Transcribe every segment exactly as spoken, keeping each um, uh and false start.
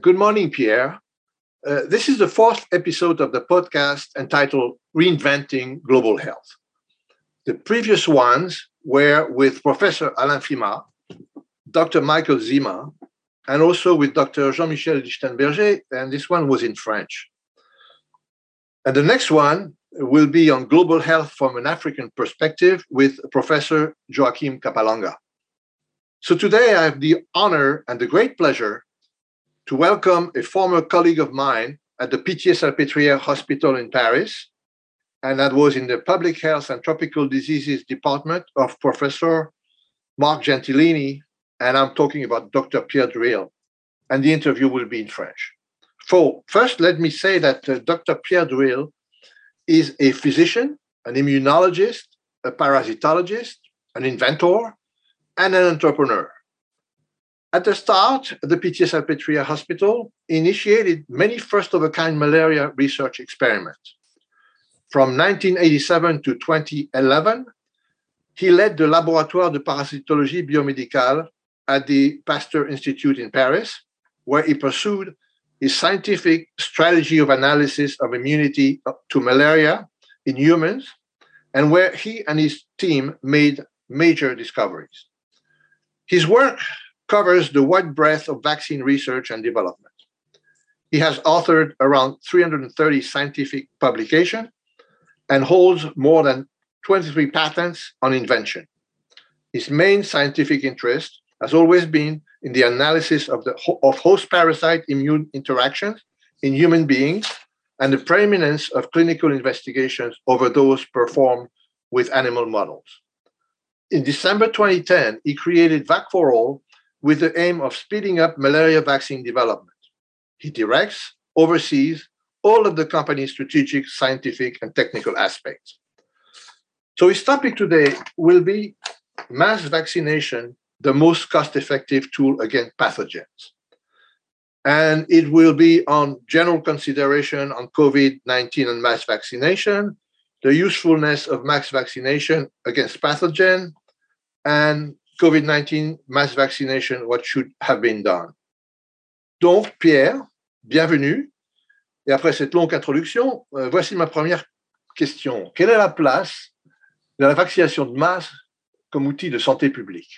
Good morning, Pierre. Uh, this is the fourth episode of the podcast entitled Reinventing Global Health. The previous ones were with Professor Alain Frimat, Doctor Michael Zima, and also with Doctor Jean-Michel Lichtenberger, and this one was in French. And the next one will be on global health from an African perspective with Professor Joaquim Capalanga. So today I have the honor and the great pleasure to welcome a former colleague of mine at the Pitié-Salpêtrière Hospital in Paris, and that was in the Public Health and Tropical Diseases Department of Professor Marc Gentilini, and I'm talking about Doctor Pierre Druilh, and the interview will be in French. So first, let me say that uh, Doctor Pierre Druilh is a physician, an immunologist, a parasitologist, an inventor, and an entrepreneur. At the start, the Pitié-Salpêtrière Hospital initiated many first-of-a-kind malaria research experiments. From nineteen eighty-seven to twenty eleven, he led the Laboratoire de Parasitologie Biomédicale at the Pasteur Institute in Paris, where he pursued his scientific strategy of analysis of immunity to malaria in humans, and where he and his team made major discoveries. His work covers the wide breadth of vaccine research and development. He has authored around three hundred thirty scientific publications and holds more than twenty-three patents on invention. His main scientific interest has always been in the analysis of, the, of host-parasite immune interactions in human beings and the preeminence of clinical investigations over those performed with animal models. In December twenty ten, he created Vac4All with the aim of speeding up malaria vaccine development. He directs, oversees all of the company's strategic, scientific, and technical aspects. So his topic today will be mass vaccination, the most cost-effective tool against pathogens. And it will be on general consideration on COVID nineteen and mass vaccination, the usefulness of mass vaccination against pathogen, and COVID nineteen mass vaccination, what should have been done. Donc, Pierre, bienvenue. Et après cette longue introduction, euh, voici ma première question. Quelle est la place de la vaccination de masse comme outil de santé publique?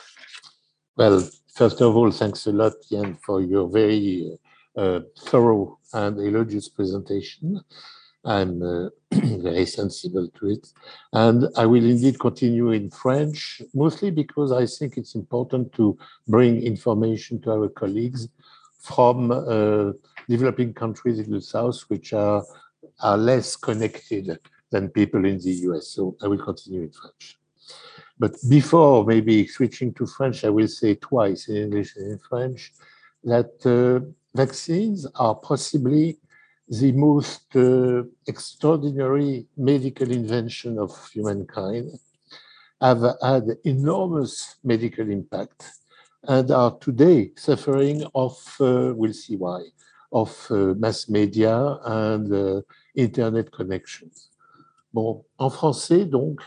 Well, first of all, thanks a lot, Yann, for your very uh, thorough and elogious presentation. I'm uh, very sensible to it. And I will indeed continue in French, mostly because I think it's important to bring information to our colleagues from uh, developing countries in the South, which are, are less connected than people in the U S. So I will continue in French. But before maybe switching to French, I will say twice in English and in French that uh, vaccines are possibly the most uh, extraordinary medical invention of humankind, have had enormous medical impact, and are today suffering of, uh, we'll see why, of uh, mass media and uh, Internet connections. Bon, en français, donc,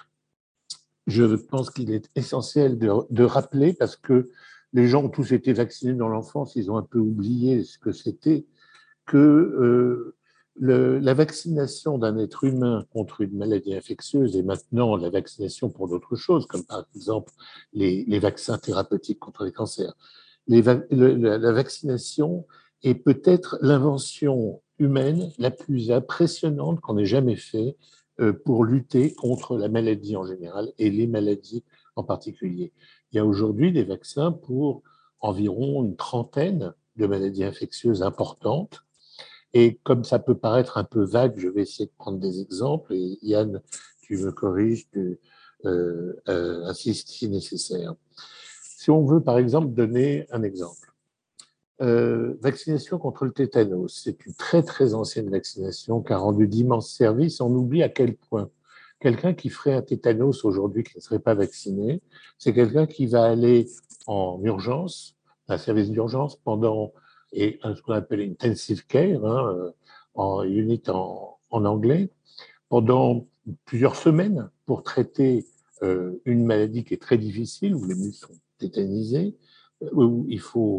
je pense qu'il est essentiel de, de rappeler, parce que les gens ont tous été vaccinés dans l'enfance, ils ont un peu oublié ce que c'était, que euh, le, la vaccination d'un être humain contre une maladie infectieuse et maintenant la vaccination pour d'autres choses, comme par exemple les, les vaccins thérapeutiques contre les cancers, les va, le, la, la vaccination est peut-être l'invention humaine la plus impressionnante qu'on ait jamais faite euh, pour lutter contre la maladie en général et les maladies en particulier. Il y a aujourd'hui des vaccins pour environ une trentaine de maladies infectieuses importantes. Et comme ça peut paraître un peu vague, je vais essayer de prendre des exemples. Et Yann, tu me corriges, tu euh, euh, insistes si nécessaire. Si on veut, par exemple, donner un exemple. Euh, vaccination contre le tétanos, c'est une très très ancienne vaccination qui a rendu d'immenses services. On oublie à quel point quelqu'un qui ferait un tétanos aujourd'hui qui ne serait pas vacciné, c'est quelqu'un qui va aller en urgence, un service d'urgence pendant et ce qu'on appelle intensive care, hein, en unit en, en anglais, pendant plusieurs semaines pour traiter euh, une maladie qui est très difficile, où les muscles sont tétanisés, où il faut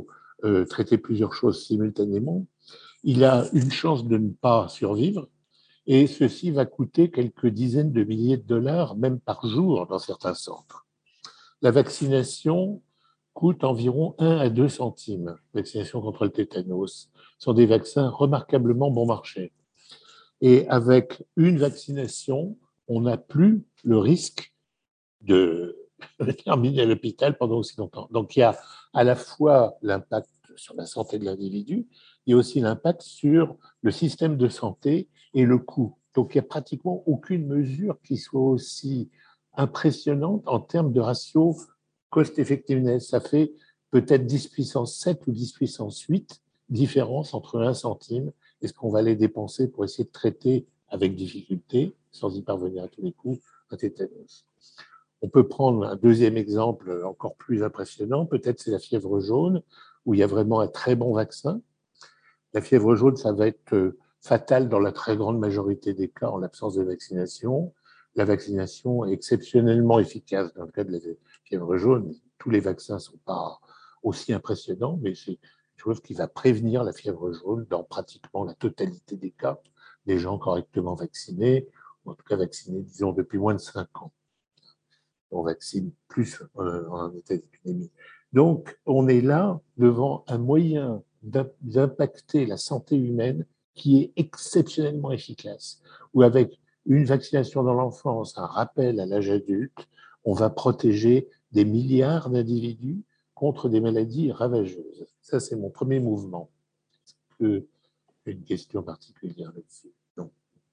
euh, traiter plusieurs choses simultanément, il a une chance de ne pas survivre et ceci va coûter quelques dizaines de milliers de dollars, même par jour dans certains centres. La vaccination coûte environ un à deux centimes. Vaccination contre le tétanos. Ce sont des vaccins remarquablement bon marché. Et avec une vaccination, on n'a plus le risque de terminer à l'hôpital pendant aussi longtemps. Donc il y a à la fois l'impact sur la santé de l'individu, il y a aussi l'impact sur le système de santé et le coût. Donc il n'y a pratiquement aucune mesure qui soit aussi impressionnante en termes de ratio cost-effectiveness. Ça fait peut-être dix puissance sept ou dix puissance huit différence entre un centime et ce qu'on va aller dépenser pour essayer de traiter avec difficulté, sans y parvenir à tous les coups, un tétanos. On peut prendre un deuxième exemple encore plus impressionnant, peut-être c'est la fièvre jaune, où il y a vraiment un très bon vaccin. La fièvre jaune, ça va être fatal dans la très grande majorité des cas en l'absence de vaccination. La vaccination est exceptionnellement efficace dans le cas de la fièvre jaune. Tous les vaccins ne sont pas aussi impressionnants, mais c'est une chose qui va prévenir la fièvre jaune dans pratiquement la totalité des cas, des gens correctement vaccinés, ou en tout cas vaccinés, disons, depuis moins de cinq ans. On vaccine plus euh, en état d'épidémie. Donc, on est là devant un moyen d'impacter la santé humaine qui est exceptionnellement efficace, où avec une vaccination dans l'enfance, un rappel à l'âge adulte, on va protéger des milliards d'individus contre des maladies ravageuses. Ça, c'est mon premier mouvement. Est-ce que une question particulière là-dessus? Non.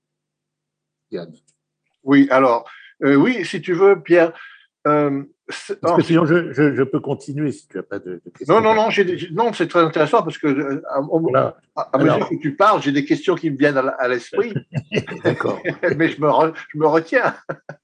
Yann. Oui, alors, euh, oui, si tu veux, Pierre. Euh, parce que sinon, je, je, je peux continuer si tu n'as pas de, de questions. Non, non, non, j'ai, non, c'est très intéressant parce que à, voilà. à, à mesure Alors, que tu parles, j'ai des questions qui me viennent à, à l'esprit. D'accord. Mais je me, re, je me retiens.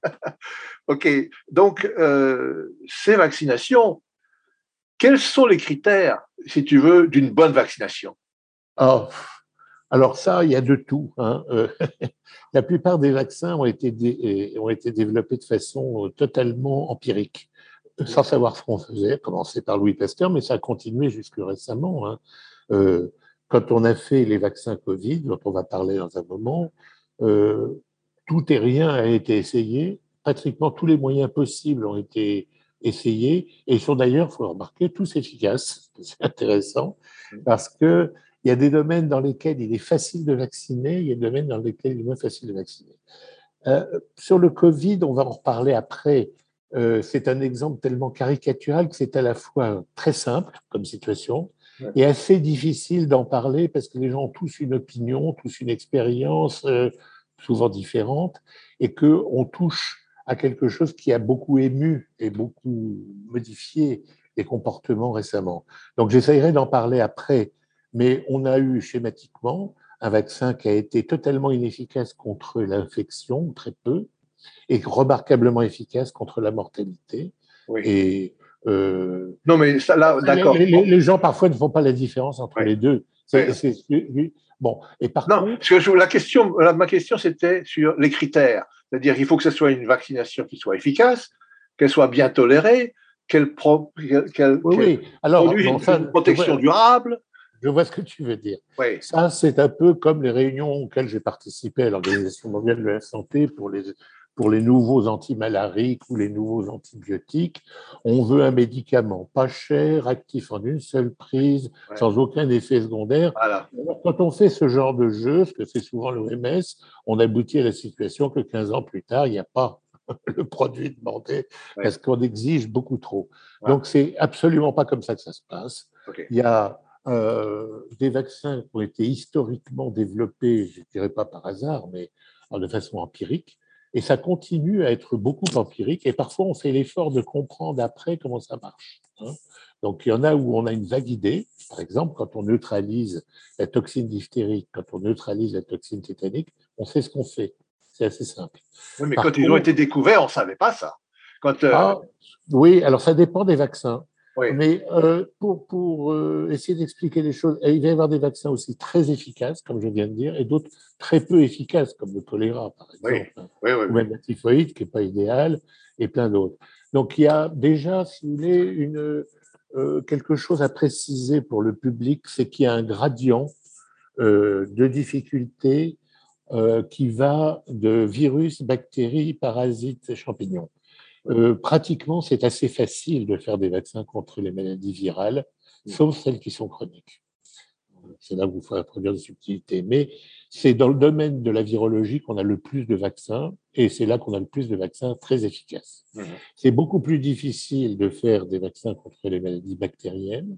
OK. Donc, euh, ces vaccinations, quels sont les critères, si tu veux, d'une bonne vaccination? Oh, alors ça, il y a de tout. Hein. Euh, la plupart des vaccins ont été, dé, ont été développés de façon totalement empirique, sans savoir ce qu'on faisait, commencé par Louis Pasteur, mais ça a continué jusque récemment. Hein. Euh, quand on a fait les vaccins Covid, dont on va parler dans un moment, euh, tout et rien a été essayé. Pratiquement tous les moyens possibles ont été essayés, et ils sont d'ailleurs, il faut remarquer, tous efficaces. C'est intéressant, parce que il y a des domaines dans lesquels il est facile de vacciner, il y a des domaines dans lesquels il est moins facile de vacciner. Euh, sur le Covid, on va en reparler après. Euh, c'est un exemple tellement caricatural que c'est à la fois très simple comme situation ouais. et assez difficile d'en parler parce que les gens ont tous une opinion, tous une expérience euh, souvent différente et qu'on touche à quelque chose qui a beaucoup ému et beaucoup modifié les comportements récemment. Donc j'essayerai d'en parler après. Mais on a eu schématiquement un vaccin qui a été totalement inefficace contre l'infection, très peu, et remarquablement efficace contre la mortalité. Oui. Et euh, non, mais ça, là, d'accord. Les, les, les gens parfois ne font pas la différence entre oui. les deux. C'est, oui. c'est, c'est, bon, et par non, contre, parce que je, la question, la, ma question, c'était sur les critères. C'est-à-dire qu'il faut que ce soit une vaccination qui soit efficace, qu'elle soit bien tolérée, qu'elle, pro, qu'elle, oui, qu'elle oui. Alors, produise bon, une, ça, une protection vois, durable. Je vois ce que tu veux dire. Oui. Ça, c'est un peu comme les réunions auxquelles j'ai participé à l'Organisation mondiale de la santé pour les, pour les nouveaux antimalariques ou les nouveaux antibiotiques. On veut un médicament pas cher, actif en une seule prise, ouais. sans aucun effet secondaire. Voilà. Alors, quand on fait ce genre de jeu, ce que fait souvent l'O M S, on aboutit à la situation que quinze ans plus tard, il n'y a pas le produit demandé ouais. parce qu'on exige beaucoup trop. Ouais. Donc, c'est absolument pas comme ça que ça se passe. Okay. Il y a Euh, des vaccins qui ont été historiquement développés, je ne dirais pas par hasard, mais de façon empirique, et ça continue à être beaucoup empirique, et parfois on fait l'effort de comprendre après comment ça marche. Hein. Donc il y en a où on a une vague idée, par exemple quand on neutralise la toxine diphtérique, quand on neutralise la toxine tétanique, on sait ce qu'on fait, c'est assez simple. Oui, mais par quand contre, ils ont été découverts, on ne savait pas ça. Quand, euh... ah, oui, alors ça dépend des vaccins. Oui. Mais euh, pour, pour euh, essayer d'expliquer les choses, il va y avoir des vaccins aussi très efficaces, comme je viens de dire, et d'autres très peu efficaces, comme le choléra, par exemple, oui. Oui, oui, ou même la typhoïde, qui n'est pas idéale, et plein d'autres. Donc, il y a déjà, si vous voulez, une, euh, quelque chose à préciser pour le public, c'est qu'il y a un gradient euh, de difficulté euh, qui va de virus, bactéries, parasites, champignons. Euh, pratiquement, c'est assez facile de faire des vaccins contre les maladies virales, sauf celles qui sont chroniques. C'est là où il faut introduire des subtilités. Mais c'est dans le domaine de la virologie qu'on a le plus de vaccins, et c'est là qu'on a le plus de vaccins très efficaces. Mmh. C'est beaucoup plus difficile de faire des vaccins contre les maladies bactériennes,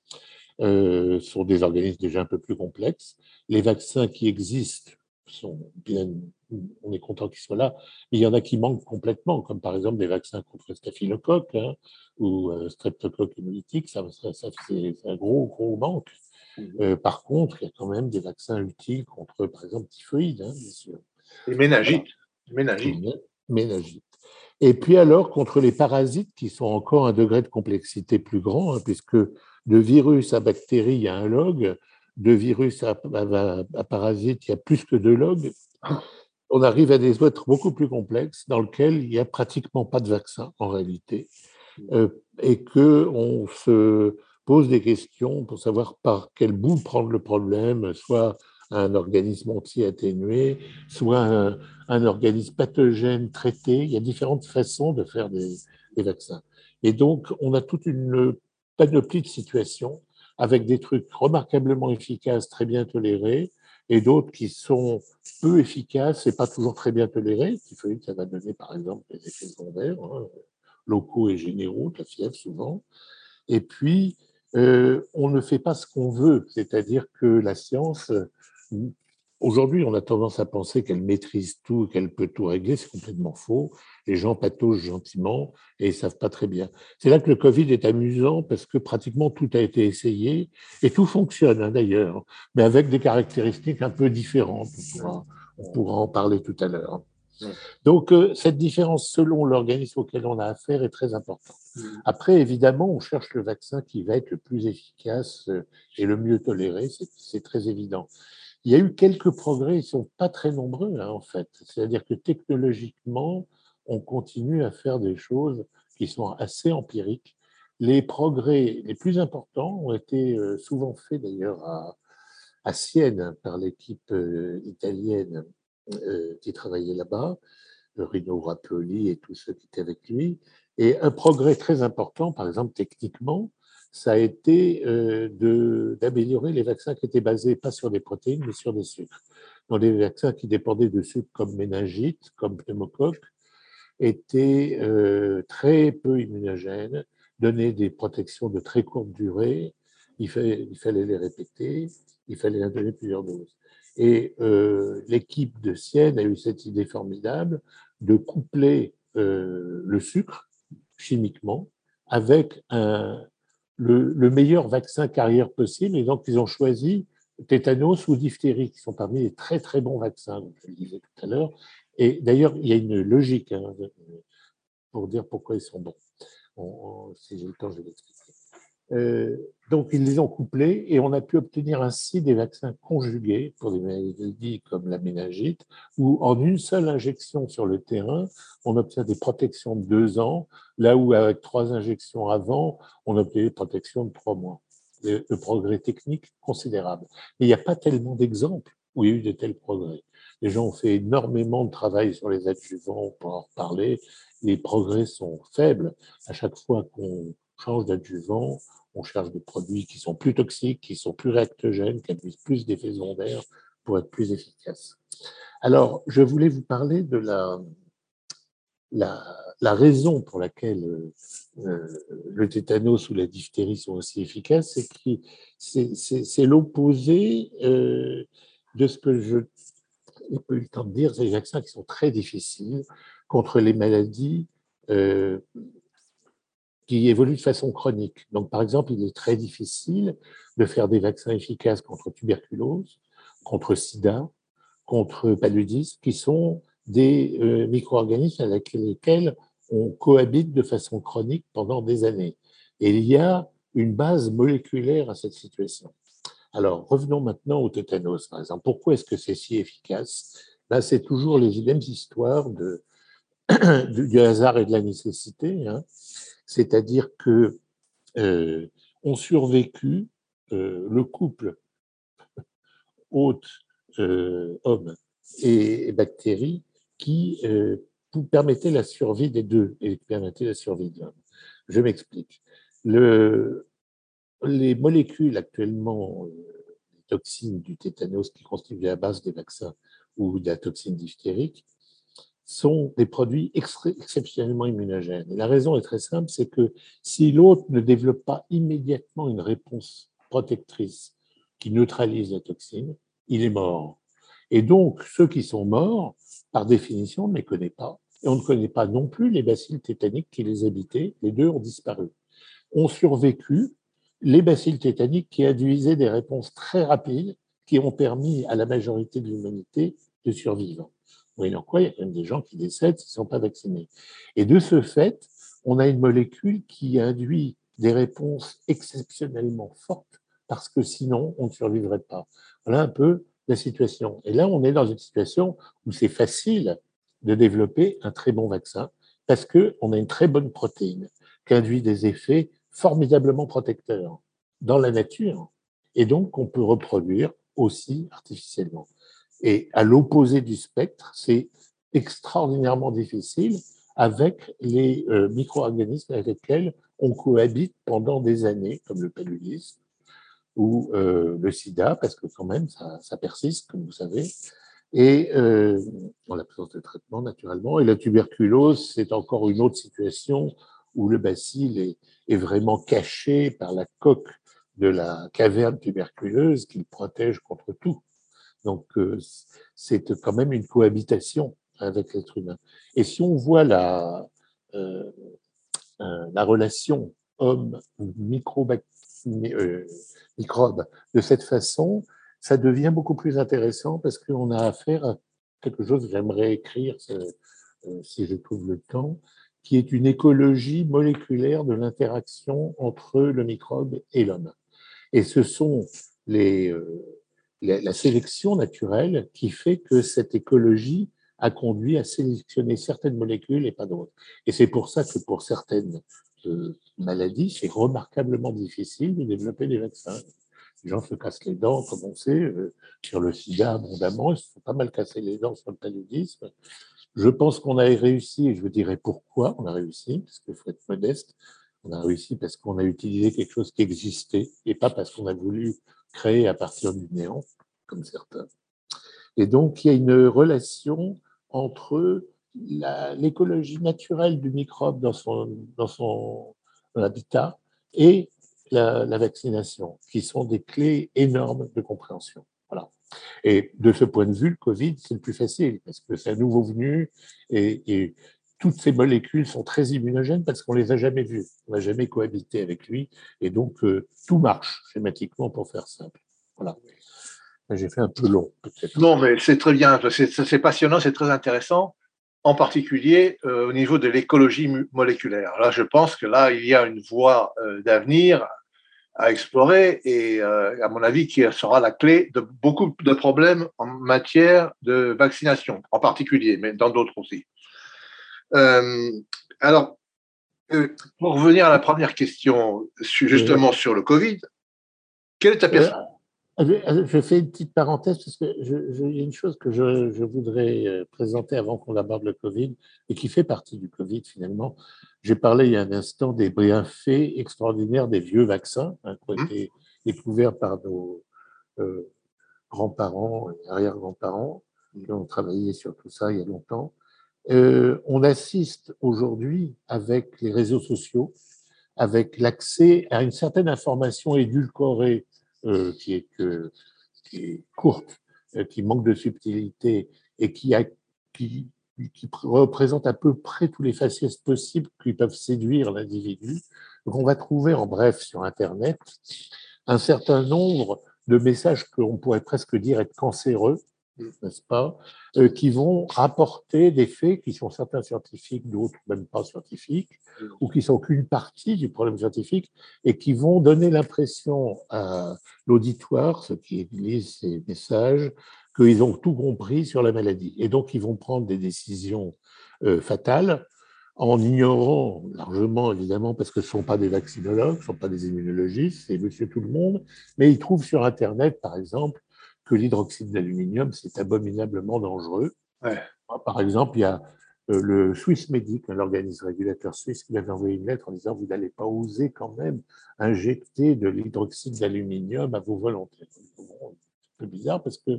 euh, sont des organismes déjà un peu plus complexes. Les vaccins qui existent sont bien, on est content qu'ils soient là, mais il y en a qui manquent complètement, comme par exemple des vaccins contre staphylocoque hein, ou euh, streptocoque hémolytique, ça, ça, ça c'est un gros, gros manque. Euh, par contre, il y a quand même des vaccins utiles contre, par exemple, typhoïde, hein, bien sûr. Et méningite. Méningite. Méningite. Et puis alors, contre les parasites, qui sont encore un degré de complexité plus grand, hein, puisque de virus à bactéries, il y a un log, de virus à, à, à parasites, il y a plus que deux logs. On arrive à des êtres beaucoup plus complexes dans lesquels il n'y a pratiquement pas de vaccin en réalité, euh, et qu'on se pose des questions pour savoir par quel bout prendre le problème, soit un organisme entier atténué, soit un, un organisme pathogène traité. Il y a différentes façons de faire des, des vaccins. Et donc, on a toute une panoplie de situations avec des trucs remarquablement efficaces, très bien tolérés, et d'autres qui sont peu efficaces et pas toujours très bien tolérés. Typhoïde, ça va donner par exemple des effets secondaires, hein, locaux et généraux, de la fièvre souvent. Et puis, euh, on ne fait pas ce qu'on veut, c'est-à-dire que la science, aujourd'hui, on a tendance à penser qu'elle maîtrise tout, qu'elle peut tout régler, c'est complètement faux. Les gens pataugent gentiment et ils ne savent pas très bien. C'est là que le Covid est amusant parce que pratiquement tout a été essayé et tout fonctionne hein, d'ailleurs, mais avec des caractéristiques un peu différentes. On pourra, on pourra en parler tout à l'heure. Donc, euh, cette différence selon l'organisme auquel on a affaire est très importante. Après, évidemment, on cherche le vaccin qui va être le plus efficace et le mieux toléré, c'est très évident. Il y a eu quelques progrès, ils ne sont pas très nombreux hein, en fait. C'est-à-dire que technologiquement, on continue à faire des choses qui sont assez empiriques. Les progrès les plus importants ont été souvent faits d'ailleurs à, à Sienne par l'équipe italienne qui travaillait là-bas, Rino Rappuoli et tous ceux qui étaient avec lui. Et un progrès très important, par exemple techniquement, ça a été euh, d'améliorer les vaccins qui étaient basés pas sur des protéines, mais sur des sucres. Donc, les vaccins qui dépendaient de sucres comme méningite, comme pneumocoque, étaient euh, très peu immunogènes, donnaient des protections de très courte durée, il fallait, il fallait les répéter, il fallait en donner plusieurs doses. Et euh, l'équipe de Sienne a eu cette idée formidable de coupler euh, le sucre chimiquement avec un, le, le meilleur vaccin carrière possible. Et donc, ils ont choisi tétanos ou diphtérie, qui sont parmi les très, très bons vaccins, comme je le disais tout à l'heure. Et d'ailleurs, il y a une logique hein, pour dire pourquoi ils sont bons. On, on, si j'ai le temps, je vais l'expliquer. Euh, donc, ils les ont couplés et on a pu obtenir ainsi des vaccins conjugués pour des maladies comme la méningite, où en une seule injection sur le terrain, on obtient des protections de deux ans, là où avec trois injections avant, on obtient des protections de trois mois. Le, le progrès technique considérable. Mais il n'y a pas tellement d'exemples où il y a eu de tels progrès. Les gens ont fait énormément de travail sur les adjuvants pour en reparler. Les progrès sont faibles. À chaque fois qu'on change d'adjuvant, on cherche des produits qui sont plus toxiques, qui sont plus réactogènes, qui induisent plus d'effets secondaires pour être plus efficaces. Alors, je voulais vous parler de la, la, la raison pour laquelle euh, le tétanos ou la diphtérie sont aussi efficaces, c'est que c'est l'opposé euh, de ce que je n'ai pas eu le temps de dire, c'est les vaccins qui sont très difficiles contre les maladies euh, qui évoluent de façon chronique. Donc, par exemple, il est très difficile de faire des vaccins efficaces contre tuberculose, contre sida, contre paludisme, qui sont des euh, micro-organismes avec lesquels on cohabite de façon chronique pendant des années. Et il y a une base moléculaire à cette situation. Alors, revenons maintenant au tétanos, par exemple. Pourquoi est-ce que c'est si efficace? Ben, c'est toujours les mêmes histoires de, du hasard et de la nécessité, hein. C'est-à-dire que euh, ont survécu euh, le couple hôte, euh, homme et, et bactéries qui euh, permettait la survie des deux et permettait la survie de l'homme. Je m'explique. Le, les molécules actuellement, euh, les toxines du tétanos qui constituent la base des vaccins ou de la toxine diphtérique, sont des produits exceptionnellement immunogènes. Et la raison est très simple, c'est que si l'autre ne développe pas immédiatement une réponse protectrice qui neutralise la toxine, il est mort. Et donc, ceux qui sont morts, par définition, on ne les connaît pas. Et on ne connaît pas non plus les bacilles tétaniques qui les habitaient. Les deux ont disparu. Ont survécu les bacilles tétaniques qui induisaient des réponses très rapides qui ont permis à la majorité de l'humanité de survivre. Moyennant quoi, il y a même des gens qui décèdent s'ils ne sont pas vaccinés. Et de ce fait, on a une molécule qui induit des réponses exceptionnellement fortes parce que sinon, on ne survivrait pas. Voilà un peu la situation. Et là, on est dans une situation où c'est facile de développer un très bon vaccin parce qu'on a une très bonne protéine qui induit des effets formidablement protecteurs dans la nature et donc qu'on peut reproduire aussi artificiellement. Et à l'opposé du spectre, c'est extraordinairement difficile avec les euh, micro-organismes avec lesquels on cohabite pendant des années, comme le paludisme ou euh, le sida, parce que quand même, ça, ça persiste, comme vous savez, et euh, en l'absence de traitement, naturellement. Et la tuberculose, c'est encore une autre situation où le bacille est, est vraiment caché par la coque de la caverne tuberculeuse qui le protège contre tout. Donc, euh, c'est quand même une cohabitation avec l'être humain. Et si on voit la, euh, la relation homme-microbe euh, microbe de cette façon, ça devient beaucoup plus intéressant parce qu'on a affaire à quelque chose que j'aimerais écrire, euh, si je trouve le temps, qui est une écologie moléculaire de l'interaction entre le microbe et l'homme. Et ce sont les, euh, la, la sélection naturelle qui fait que cette écologie a conduit à sélectionner certaines molécules et pas d'autres. Et c'est pour ça que pour certaines euh, maladies, c'est remarquablement difficile de développer des vaccins. Les gens se cassent les dents, comme on sait, euh, sur le sida abondamment, ils se sont pas mal cassés les dents sur le paludisme. Je pense qu'on a réussi, et je vous dirai pourquoi on a réussi, parce qu'il faut être modeste. On a réussi parce qu'on a utilisé quelque chose qui existait et pas parce qu'on a voulu créer à partir du néant, comme certains. Et donc, il y a une relation entre l'écologie naturelle du microbe dans son, dans son habitat et la, la vaccination, qui sont des clés énormes de compréhension. Voilà. Et de ce point de vue, le Covid, c'est le plus facile, parce que c'est un nouveau venu, et, et toutes ces molécules sont très immunogènes parce qu'on ne les a jamais vues, on n'a jamais cohabité avec lui, et donc euh, tout marche schématiquement pour faire simple. Voilà. J'ai fait un peu long, peut-être. Non, mais c'est très bien, c'est passionnant, c'est très intéressant, en particulier euh, au niveau de l'écologie moléculaire. Là, je pense que là, il y a une voie euh, d'avenir à explorer et, euh, à mon avis, qui sera la clé de beaucoup de problèmes en matière de vaccination, en particulier, mais dans d'autres aussi. Euh, alors, euh, pour revenir à la première question, justement sur le Covid, quelle est ta perspective? Je fais une petite parenthèse parce que je, je, il y a une chose que je, je voudrais présenter avant qu'on aborde le Covid et qui fait partie du Covid finalement. J'ai parlé il y a un instant des bienfaits extraordinaires des vieux vaccins hein, qui ont été découverts par nos euh, grands-parents et arrière-grands-parents qui ont travaillé sur tout ça il y a longtemps. Euh, on assiste aujourd'hui avec les réseaux sociaux, avec l'accès à une certaine information édulcorée euh, qui, est, que, qui est courte, euh, qui manque de subtilité et qui, a, qui, qui représente à peu près tous les faciès possibles qui peuvent séduire l'individu. Donc on va trouver en bref sur Internet un certain nombre de messages qu'on pourrait presque dire être cancéreux, n'est-ce pas, euh, qui vont rapporter des faits qui sont certains scientifiques, d'autres même pas scientifiques, ou qui sont qu'une partie du problème scientifique, et qui vont donner l'impression à l'auditoire, ceux qui lisent ces messages, qu'ils ont tout compris sur la maladie. Et donc, ils vont prendre des décisions euh, fatales, en ignorant largement, évidemment, parce que ce ne sont pas des vaccinologues, ce ne sont pas des immunologistes, c'est monsieur tout le monde, mais ils trouvent sur Internet, par exemple, que l'hydroxyde d'aluminium, c'est abominablement dangereux. Ouais. Par exemple, il y a euh, le Swissmedic, l'organisme régulateur suisse, qui m'avait envoyé une lettre en disant « Vous n'allez pas oser quand même injecter de l'hydroxyde d'aluminium à vos volontaires ». Bon, c'est un peu bizarre parce que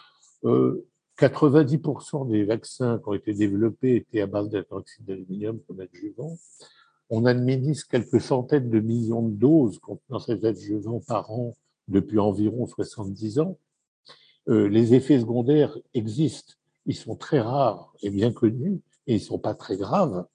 euh, quatre-vingt-dix pour cent des vaccins qui ont été développés étaient à base d'hydroxyde d'aluminium comme adjuvant. On administre quelques centaines de millions de doses contenant cet adjuvant par an depuis environ soixante-dix ans. Euh, les effets secondaires existent, ils sont très rares et bien connus, et ils ne sont pas très graves.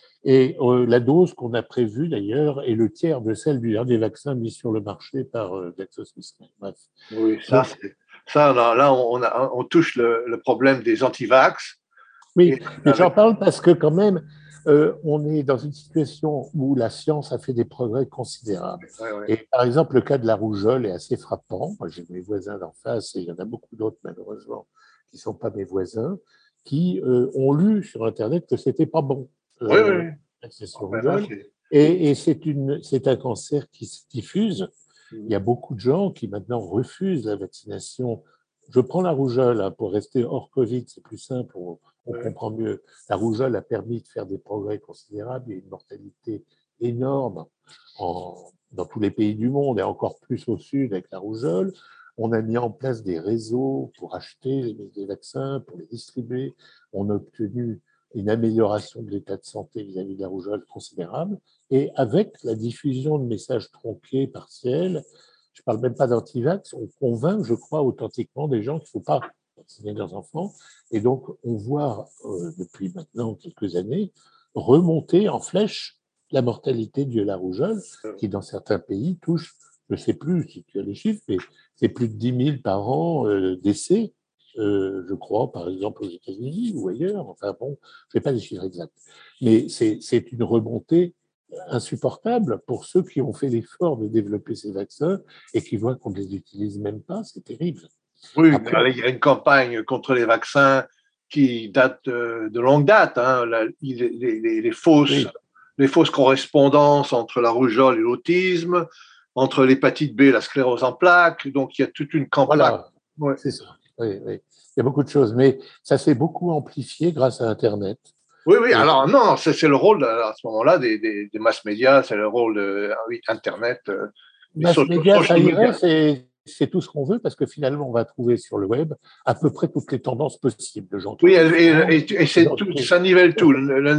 Et euh, la dose qu'on a prévue, d'ailleurs, est le tiers de celle du dernier vaccin mis sur le marché par euh, GlaxoSmithKline. Bref. Oui, ça, Donc, ça là, là on, a, on touche le, le problème des anti-vax. oui, mais j'en parle parce que quand même, euh, on est dans une situation où la science a fait des progrès considérables. Ouais, ouais. Et par exemple, le cas de la rougeole est assez frappant. Moi, j'ai mes voisins d'en face, et il y en a beaucoup d'autres, malheureusement, qui ne sont pas mes voisins, qui euh, ont lu sur Internet que c'était pas bon, Oui, oui, euh, oui. l'accès Oh, au ben là, rougeole. c'est... Et, et c'est une, c'est un cancer qui se diffuse. Il y a Mhm. beaucoup de gens qui maintenant refusent la vaccination. Je prends la rougeole hein, pour rester hors Covid, c'est plus simple, on, on Ouais. comprend mieux. La rougeole a permis de faire des progrès considérables. Il y a une mortalité énorme en, dans tous les pays du monde et encore plus au sud avec la rougeole. On a mis en place des réseaux pour acheter des vaccins, pour les distribuer. On a obtenu une amélioration de l'état de santé vis-à-vis de la rougeole considérable. Et avec la diffusion de messages tronqués, partiels, je ne parle même pas d'antivax, on convainc, je crois, authentiquement des gens qu'il ne faut pas vacciner leurs enfants. Et donc, on voit euh, depuis maintenant quelques années remonter en flèche la mortalité due à la rougeole, qui dans certains pays touche, je ne sais plus si tu as les chiffres, mais c'est plus de dix mille par an euh, décès, euh, je crois, par exemple aux États-Unis ou ailleurs. Enfin bon, je n'ai pas les chiffres exacts. Mais c'est une remontée insupportable pour ceux qui ont fait l'effort de développer ces vaccins et qui voient qu'on ne les utilise même pas. C'est terrible. Oui, Après, il y a une campagne contre les vaccins qui date de, de longue date. Hein. La, les, les, les, fausses, oui, les fausses correspondances entre la rougeole et l'autisme, entre l'hépatite B et la sclérose en plaques. Donc, il y a toute une campagne. voilà, Ouais. c'est ça. Oui, oui. Il y a beaucoup de choses, mais ça s'est beaucoup amplifié grâce à Internet. Oui, oui, Et alors non, c'est le rôle à ce moment-là des, des, des mass médias, c'est le rôle de oui, Internet, euh, les mass social, media, ça social irait, media. c'est c'est tout ce qu'on veut parce que finalement, on va trouver sur le web à peu près toutes les tendances possibles de gens qui Oui, ont et, faim, et, et de c'est gens tout, qui... ça nivelle tout.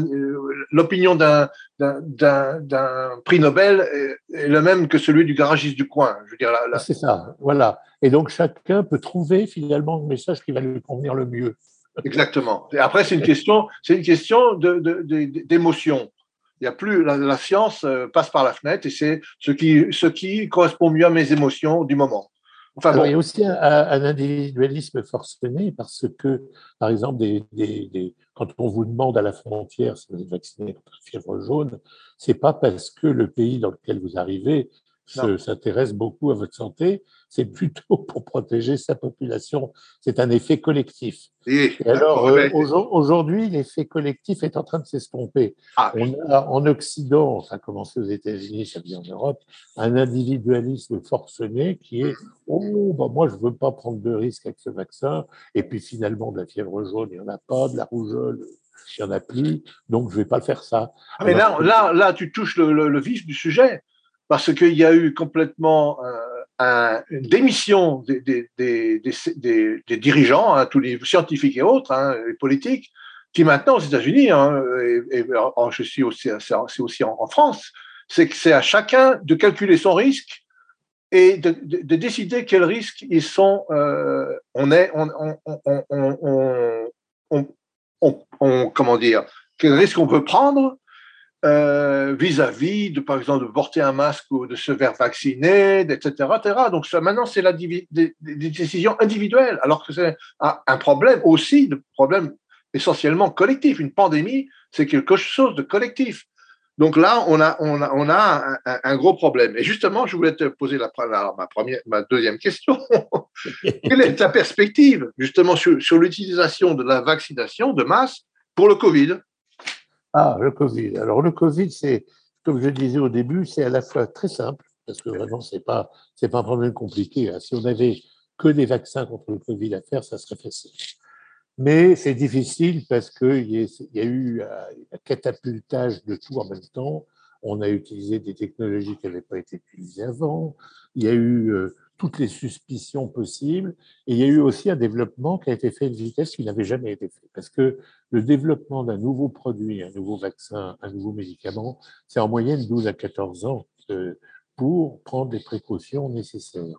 L'opinion d'un prix Nobel est, est le même que celui du garagiste du coin. Je veux dire, là, là. C'est ça, voilà. Et donc, chacun peut trouver finalement le message qui va lui convenir le mieux. Exactement. Et après, c'est une question, c'est une question de, de, de, d'émotion. Il y a plus la, la science passe par la fenêtre et c'est ce qui, ce qui correspond mieux à mes émotions du moment. Enfin Alors, bon. il y a aussi un, un individualisme forcené parce que, par exemple, des, des, des, quand on vous demande à la frontière si vous êtes vacciné contre la fièvre jaune, c'est pas parce que le pays dans lequel vous arrivez Non. s'intéresse beaucoup à votre santé, c'est plutôt pour protéger sa population. C'est un effet collectif. Et, Et alors, d'accord. euh, Ben, aujourd'hui, l'effet collectif est en train de s'estomper. ah, On a en Occident, ça a commencé aux États-Unis, ça vient en Europe, un individualisme forcené qui est « Oh, bah moi, je ne veux pas prendre de risques avec ce vaccin. » Et puis finalement, de la fièvre jaune, il n'y en a pas, de la rougeole, il n'y en a plus, donc je ne vais pas faire ça. ah, mais Alors là, que, là, là, tu touches le, le, le vif du sujet parce qu'il y a eu complètement euh, un, une démission des, des, des, des, des dirigeants, hein, tous les scientifiques et autres, hein, les politiques, qui maintenant aux États-Unis, hein, et, et je suis aussi, c'est aussi en, en France, c'est que c'est à chacun de calculer son risque et de, de, de décider quels risques ils sont. Euh, on est, on, on, on, on, on, on, on, comment dire, quels risques on veut prendre euh, vis-à-vis de, par exemple, de porter un masque ou de se faire vacciner, et cetera, et cetera. Donc ça, maintenant, c'est la des, des décisions individuelles, alors que c'est un, un problème aussi, de problème essentiellement collectif. Une pandémie, c'est quelque chose de collectif. Donc là, on a, on a, on a un, un, gros problème. Et justement, je voulais te poser la, la, ma, première, ma deuxième question. Quelle est ta perspective, justement, sur, sur l'utilisation de la vaccination de masse pour le Covid? Ah, le Covid. Alors, le Covid, c'est, comme je disais au début, c'est à la fois très simple, parce que vraiment, ce n'est pas, c'est pas un problème compliqué. Si on n'avait que des vaccins contre le Covid à faire, ça serait facile. Mais c'est difficile parce qu'il y, y a eu un catapultage de tout en même temps. On a utilisé des technologies qui n'avaient pas été utilisées avant. Il y a eu euh, toutes les suspicions possibles. Et il y a eu aussi un développement qui a été fait à une vitesse qui n'avait jamais été fait. Parce que le développement d'un nouveau produit, un nouveau vaccin, un nouveau médicament, c'est en moyenne douze à quatorze ans euh, pour prendre les précautions nécessaires.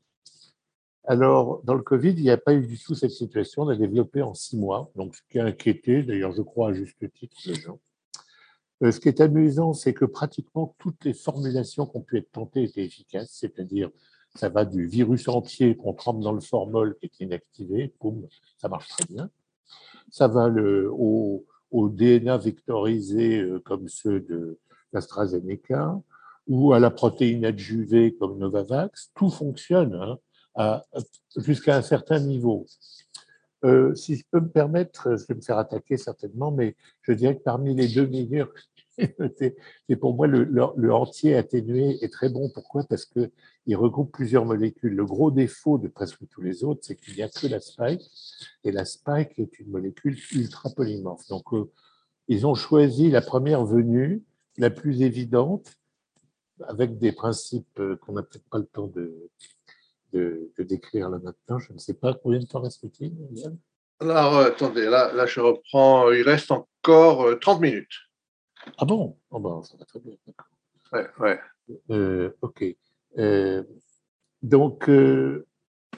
Alors, dans le Covid, il n'y a pas eu du tout cette situation. On a développé en six mois, donc ce qui a inquiété, d'ailleurs, je crois à juste titre, les gens. Euh, ce qui est amusant, c'est que pratiquement toutes les formulations qui ont pu être tentées étaient efficaces, c'est-à-dire ça va du virus entier qu'on trempe dans le formol qui est inactivé, boum, ça marche très bien. Ça va le, au, au D N A vectorisé euh, comme ceux de l'AstraZeneca ou à la protéine adjuvée comme Novavax, tout fonctionne hein, à, jusqu'à un certain niveau. Euh, si je peux me permettre, je vais me faire attaquer certainement, mais je dirais que parmi les deux meilleurs, c'est pour moi le, le, le entier atténué est très bon. Pourquoi? Parce qu'il regroupe plusieurs molécules. Le gros défaut de presque tous les autres, c'est qu'il n'y a que la spike, et la spike est une molécule ultra polymorphe. Donc, euh, ils ont choisi la première venue, la plus évidente, avec des principes euh, qu'on n'a peut-être pas le temps de, de, de décrire là maintenant. Je ne sais pas combien de temps reste-t-il, Yann? Alors, euh, attendez, là, là, je reprends. Il reste encore euh, trente minutes. Ah bon? Oh ben, ça va très bien, d'accord. Ouais, ouais. Euh, ok. Euh, donc, euh,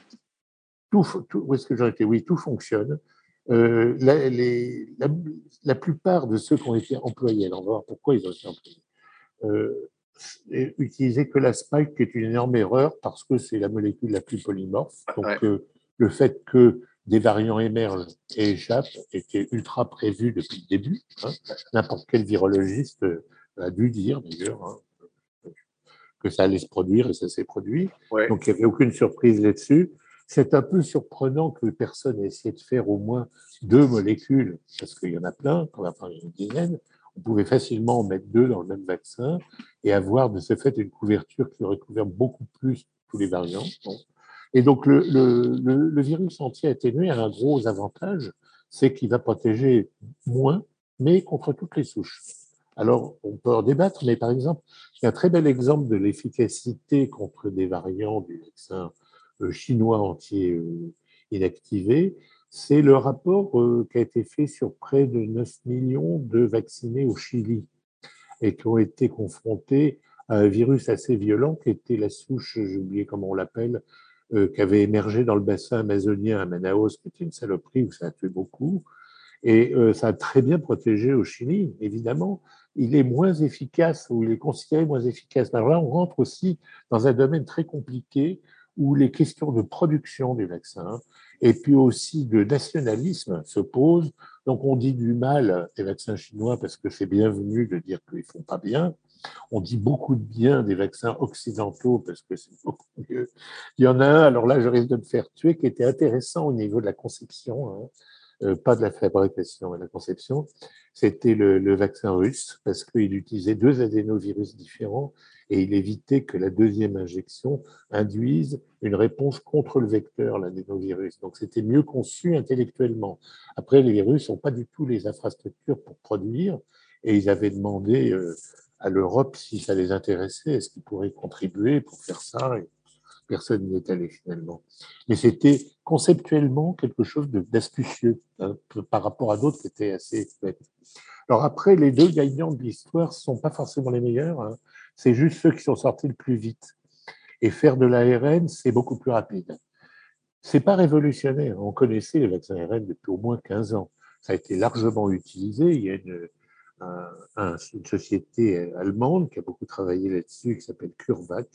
tout, tout, où est-ce que j'en étais? Oui, tout fonctionne. Euh, la, les, la, la plupart de ceux qui ont été employés, alors on va voir pourquoi ils ont été employés, euh, utiliser que la spike, qui est une énorme erreur parce que c'est la molécule la plus polymorphe. Donc, Ouais. euh, le fait que des variants émergent et échappent était ultra prévu depuis le début. Hein. N'importe quel virologiste a dû dire, d'ailleurs, hein, que ça allait se produire et ça s'est produit. Ouais. Donc, il n'y avait aucune surprise là-dessus. C'est un peu surprenant que personne ait essayé de faire au moins deux molécules, parce qu'il y en a plein, on va parler d'une dizaine. On pouvait facilement en mettre deux dans le même vaccin et avoir de ce fait une couverture qui aurait couvert beaucoup plus tous les variants. Bon. Et donc, le, le, le, le virus entier atténué a un gros avantage, c'est qu'il va protéger moins, mais contre toutes les souches. Alors, on peut en débattre, mais par exemple, il y a un très bel exemple de l'efficacité contre des variants du vaccin chinois entier inactivé. C'est le rapport qui a été fait sur près de neuf millions de vaccinés au Chili et qui ont été confrontés à un virus assez violent qui était la souche, j'ai oublié comment on l'appelle, euh, qui avait émergé dans le bassin amazonien à Manaus, qui était une saloperie où ça a tué beaucoup. Et euh, ça a très bien protégé au Chili, évidemment. Il est moins efficace, ou il est considéré moins efficace. Alors là, on rentre aussi dans un domaine très compliqué où les questions de production des vaccins et puis aussi de nationalisme se posent. Donc on dit du mal des vaccins chinois parce que c'est bienvenu de dire qu'ils ne font pas bien. On dit beaucoup de bien des vaccins occidentaux parce que c'est beaucoup mieux. Il y en a un, alors là, je risque de me faire tuer, qui était intéressant au niveau de la conception, hein. Euh, pas de la fabrication et la conception, c'était le, le vaccin russe, parce qu'il utilisait deux adénovirus différents et il évitait que la deuxième injection induise une réponse contre le vecteur, l'adénovirus. Donc c'était mieux conçu intellectuellement. Après, les Russes n'ont pas du tout les infrastructures pour produire et ils avaient demandé euh, à l'Europe si ça les intéressait, est-ce qu'ils pourraient contribuer pour faire ça. Et personne n'y est allé finalement. Mais c'était conceptuellement quelque chose d'astucieux hein, par rapport à d'autres qui étaient assez bêtes. Alors après, les deux gagnants de l'histoire ne sont pas forcément les meilleurs, hein. C'est juste ceux qui sont sortis le plus vite. Et faire de l'A R N, c'est beaucoup plus rapide. C'est pas révolutionnaire. On connaissait les vaccins A R N depuis au moins quinze ans. Ça a été largement utilisé. Il y a une, un, un, une société allemande qui a beaucoup travaillé là-dessus, qui s'appelle CureVac,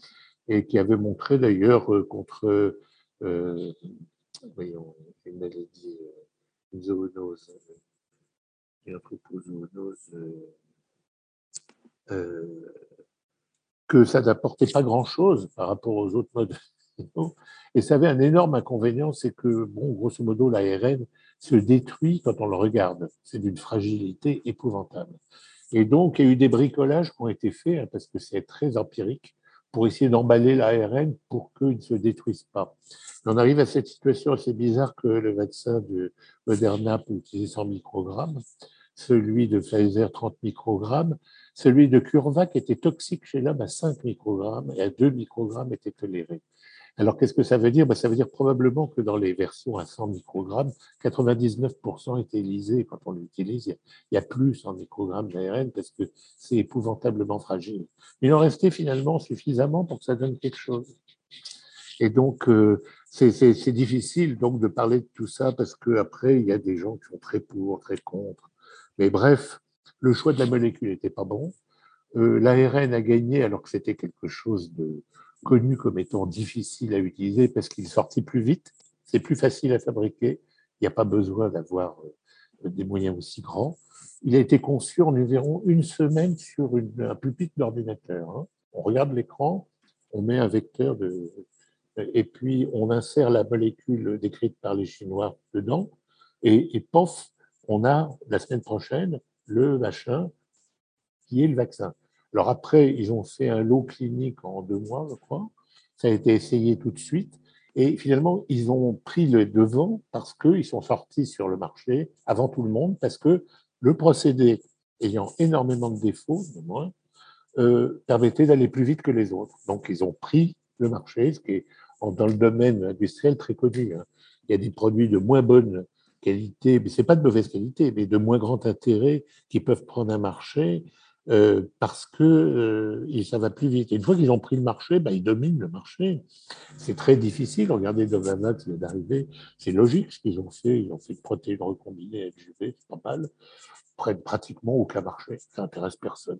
et qui avait montré d'ailleurs contre euh, voyons, une maladie, une zoonose, une anthropozoonose, euh, que ça n'apportait pas grand-chose par rapport aux autres modes Et ça avait un énorme inconvénient, c'est que, bon, grosso modo, l'A R N se détruit quand on le regarde. C'est d'une fragilité épouvantable. Et donc, il y a eu des bricolages qui ont été faits, hein, parce que c'est très empirique, pour essayer d'emballer l'A R N pour qu'il ne se détruise pas. Et on arrive à cette situation assez bizarre que le vaccin de Moderna peut utiliser cent microgrammes, celui de Pfizer trente microgrammes, celui de CureVac était toxique chez l'homme à cinq microgrammes et à deux microgrammes était toléré. Alors, qu'est-ce que ça veut dire? Ben, ça veut dire probablement que dans les versions à cent microgrammes, quatre-vingt-dix-neuf pour cent étaient lysés. Quand on l'utilise, il y a plus cent microgrammes d'A R N parce que c'est épouvantablement fragile. Il en restait finalement suffisamment pour que ça donne quelque chose. Et donc, euh, c'est, c'est, c'est difficile donc de parler de tout ça parce qu'après, il y a des gens qui sont très pour, très contre. Mais bref, le choix de la molécule n'était pas bon. Euh, L'A R N a gagné alors que c'était quelque chose de connu comme étant difficile à utiliser parce qu'il est sorti plus vite, c'est plus facile à fabriquer, il n'y a pas besoin d'avoir euh, des moyens aussi grands. Il a été conçu en environ une semaine sur une, un pupitre d'ordinateur. Hein. On regarde l'écran, on met un vecteur de, et puis on insère la molécule décrite par les Chinois dedans, et, et pof, on a la semaine prochaine le machin qui est le vaccin. Alors après, ils ont fait un lot clinique en deux mois, je crois. Ça a été essayé tout de suite. Et finalement, ils ont pris le devant parce qu'ils sont sortis sur le marché avant tout le monde, parce que le procédé, ayant énormément de défauts, de moins, euh, permettait d'aller plus vite que les autres. Donc, ils ont pris le marché, ce qui est dans le domaine industriel très connu. Hein. Il y a des produits de moins bonne qualité, mais ce n'est pas de mauvaise qualité, mais de moins grand intérêt qui peuvent prendre un marché euh, parce que euh, ça va plus vite. Et une fois qu'ils ont pris le marché, bah, ils dominent le marché. C'est très difficile. Regardez Novavax qui vient d'arriver. C'est logique ce qu'ils ont fait. Ils ont fait une protéine recombinée H U V, c'est pas mal. Ils prennent pratiquement aucun marché. Ça n'intéresse personne.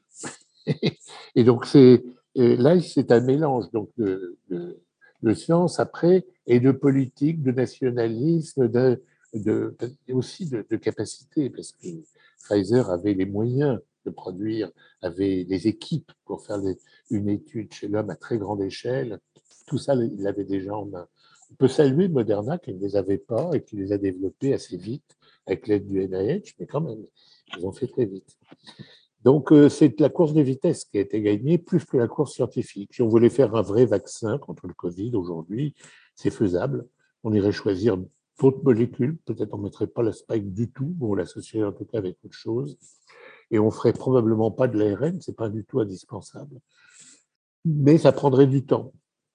Et donc, c'est, là, c'est un mélange donc, de, de, de science après et de politique, de nationalisme, de, de, aussi de, de capacité, parce que Pfizer avait les moyens de produire, avait les équipes pour faire des, une étude chez l'homme à très grande échelle. Tout ça, il l'avait déjà en main. On peut saluer Moderna qui ne les avait pas et qui les a développés assez vite avec l'aide du N I H, mais quand même, ils ont fait très vite. Donc, euh, c'est la course de vitesse qui a été gagnée plus que la course scientifique. Si on voulait faire un vrai vaccin contre le Covid aujourd'hui, c'est faisable. On irait choisir d'autres molécules. Peut-être on ne mettrait pas la spike du tout, ou on l'associerait en tout cas avec autre chose. Et on ne ferait probablement pas de l'A R N, ce n'est pas du tout indispensable. Mais ça prendrait du temps.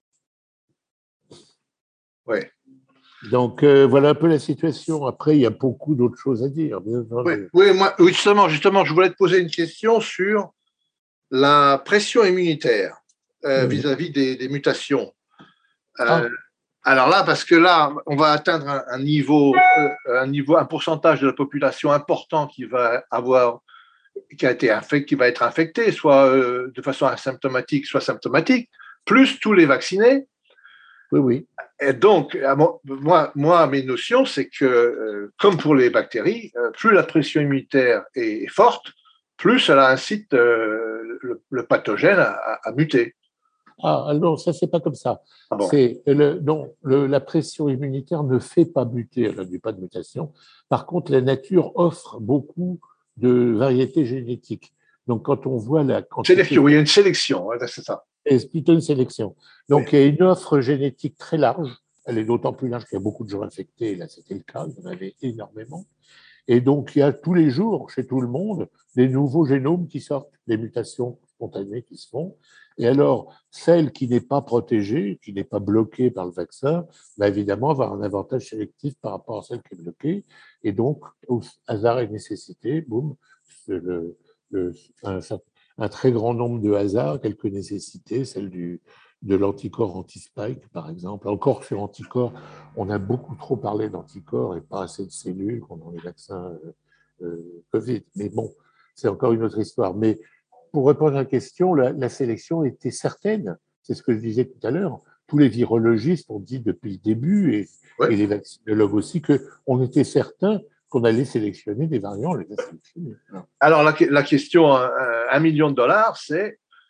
Oui. Donc, euh, voilà un peu la situation. Après, il y a beaucoup d'autres choses à dire. Oui, oui, moi, justement, justement, je voulais te poser une question sur la pression immunitaire euh, oui. vis-à-vis des, des mutations. Euh, ah. Alors là, parce que là, on va atteindre un, un niveau, euh, un niveau, un pourcentage de la population important qui va avoir, qui a été infecté, qui va être infecté, soit euh, de façon asymptomatique, soit symptomatique, plus tous les vaccinés. Oui, oui. Et donc, moi, moi mes notions, c'est que, euh, comme pour les bactéries, euh, plus la pression immunitaire est, est forte, plus elle incite euh, le, le pathogène à, à, à muter. Ah non, ça, c'est pas comme ça. Ah bon. C'est le, non, le, la pression immunitaire ne fait pas muter, elle n'induit pas de mutation. Par contre, la nature offre beaucoup de variétés génétiques. Donc, quand on voit la quantité… Sélection, il y a une sélection, ouais, c'est ça. C'est plutôt une sélection. Donc, oui. Il y a une offre génétique très large. Elle est d'autant plus large qu'il y a beaucoup de gens infectés. Là, c'était le cas. Il y en avait énormément. Et donc, il y a tous les jours, chez tout le monde, des nouveaux génomes qui sortent, des mutations spontanées qui se font. Et alors, celle qui n'est pas protégée, qui n'est pas bloquée par le vaccin, va évidemment avoir un avantage sélectif par rapport à celle qui est bloquée. Et donc, au hasard et nécessité, boum, le, le, un, un très grand nombre de hasards, quelques nécessités, celle du, de l'anticorps anti-spike, par exemple. Encore sur anticorps, on a beaucoup trop parlé d'anticorps et pas assez de cellules dans les vaccins euh, euh, Covid. Mais bon, c'est encore une autre histoire. Mais pour répondre à la question, la, la sélection était certaine. C'est ce que je disais tout à l'heure. Tous les virologistes ont dit depuis le début, et, ouais. et les vaccinologues aussi, qu'on était certain qu'on allait sélectionner des variants, on les a sélectionnés. Alors, la, la question à un million de dollars, c'est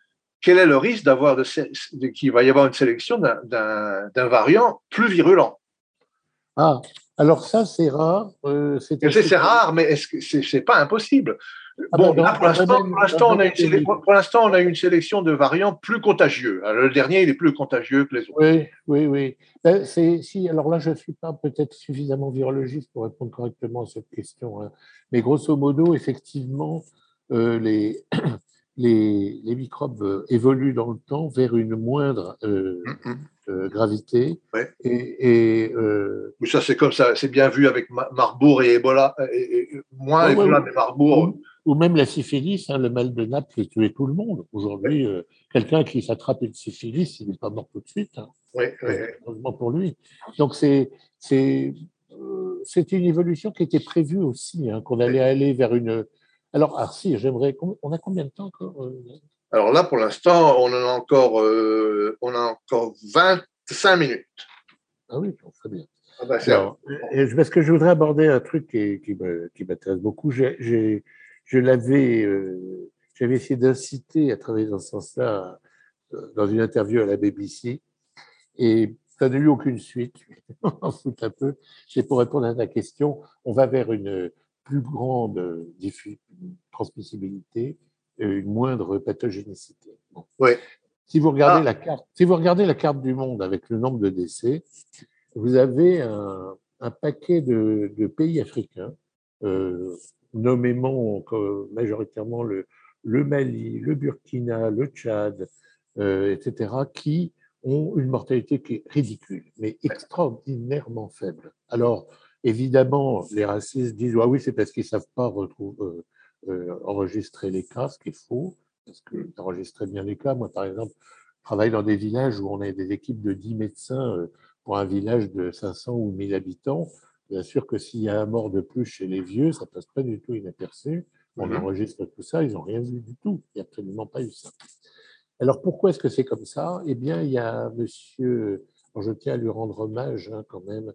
quel est le risque d'avoir de, de, qu'il va y avoir une sélection d'un, d'un, d'un variant plus virulent? Ah, alors ça, c'est rare. Euh, c'est Je sais, assez... c'est rare, mais est-ce que c'est, c'est pas impossible? Ah Bon, ben dans, là, pour l'instant, domaine, pour l'instant, on a une domaine sélection, pour l'instant, on a une sélection de variants plus contagieux. Alors, le dernier, il est plus contagieux que les autres. Oui, oui, oui. Ben, c'est, si, alors là, je ne suis pas peut-être suffisamment virologiste pour répondre correctement à cette question, hein. Mais grosso modo, effectivement, euh, les, les, les microbes évoluent dans le temps vers une moindre euh, Mm-hmm. euh, gravité. Ouais. Et, et euh, ça, c'est comme ça, c'est bien vu avec Marbourg et Ebola, et, et, moins ouais, Ebola, ouais, mais Marbourg. ou, ou même la syphilis, hein, le mal de Naples qui tuait tout le monde. Aujourd'hui, Ouais. euh, quelqu'un qui s'attrape une syphilis, il n'est pas mort tout de suite, hein. Oui, oui, Heureusement pour lui. Donc, c'est, c'est, euh, c'est une évolution qui était prévue aussi, hein, qu'on allait aller vers une. Alors, ah, si, j'aimerais. On a combien de temps encore? Alors là, pour l'instant, on en a encore, euh, on a encore vingt-cinq minutes. Ah oui, très bien. Ah ben, Alors, et, parce que je voudrais aborder un truc qui, qui, qui m'intéresse beaucoup. J'ai, j'ai, je l'avais, euh, j'avais essayé d'inciter à travailler dans ce sens-là dans une interview à la B B C. Et ça n'a eu aucune suite. On en fout un peu. C'est pour répondre à ta question, on va vers une plus grande transmissibilité, une moindre pathogénicité. Bon. Oui. Si vous regardez Ah. la carte, si vous regardez la carte du monde avec le nombre de décès, vous avez un, un paquet de, de pays africains, euh, nommément euh, majoritairement le, le Mali, le Burkina, le Tchad, euh, et cetera, qui ont une mortalité qui est ridicule, mais extraordinairement faible. Alors, évidemment, les racistes disent ah oui, c'est parce qu'ils ne savent pas retrouver, euh, euh, enregistrer les cas, ce qui est faux, parce qu'ils enregistraient bien les cas. Moi, par exemple, je travaille dans des villages où on a des équipes de dix médecins euh, pour un village de cinq cents ou mille habitants. Bien sûr que s'il y a un mort de plus chez les vieux, ça ne passe pas du tout inaperçu. On mm-hmm. enregistre tout ça, ils n'ont rien vu du tout. Il n'y a absolument pas eu ça. Alors, pourquoi est-ce que c'est comme ça? Eh bien, il y a monsieur, je tiens à lui rendre hommage hein, quand même,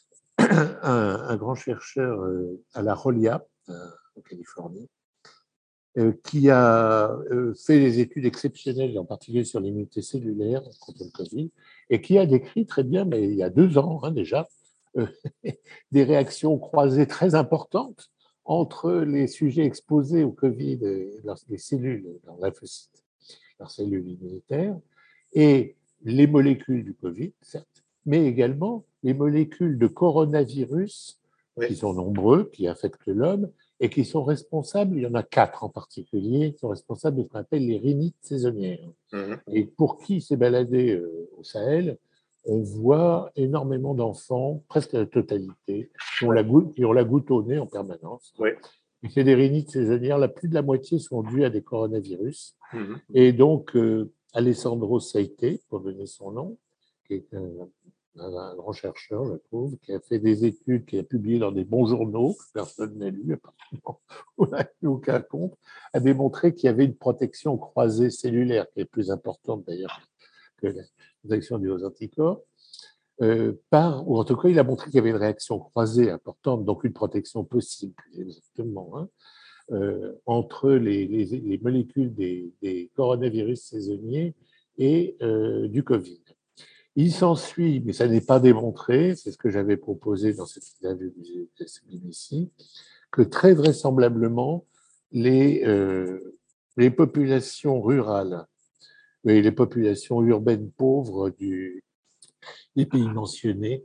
un, un, grand chercheur euh, à la Rolia, euh, en Californie, euh, qui a euh, fait des études exceptionnelles, en particulier sur l'immunité cellulaire contre le Covid, et qui a décrit très bien, mais il y a deux ans hein, déjà, euh, des réactions croisées très importantes entre les sujets exposés au Covid et les cellules, leurs lymphocytes, leurs cellules immunitaires, et les molécules du Covid, certes, mais également les molécules de coronavirus, oui. qui sont nombreux, qui affectent l'homme, et qui sont responsables, il y en a quatre en particulier, qui sont responsables de ce qu'on appelle les rhinites saisonnières. Mmh. Et pour qui s'est baladé euh, au Sahel, on voit énormément d'enfants, presque la totalité, qui ont, ouais. la, goutte, qui ont la goutte au nez en permanence. Ouais. Et c'est des rhinites saisonnières, la plus de la moitié sont dues à des coronavirus. Mmh. Et donc, euh, Alessandro Saite, pour donner son nom, qui est un, un grand chercheur, je trouve, qui a fait des études, qui a publié dans des bons journaux, que personne n'a lu, apparemment, on n'a eu aucun compte, a démontré qu'il y avait une protection croisée cellulaire, qui est plus importante d'ailleurs que la protection des anticorps, euh, par, ou en tout cas, il a montré qu'il y avait une réaction croisée importante, donc une protection possible, exactement, hein, euh, entre les, les, les molécules des, des coronavirus saisonniers et euh, du Covid. Il s'ensuit, mais ça n'est pas démontré, c'est ce que j'avais proposé dans cette interview de B B C, que très vraisemblablement, les, euh, les populations rurales et les populations urbaines pauvres du, des pays mentionnés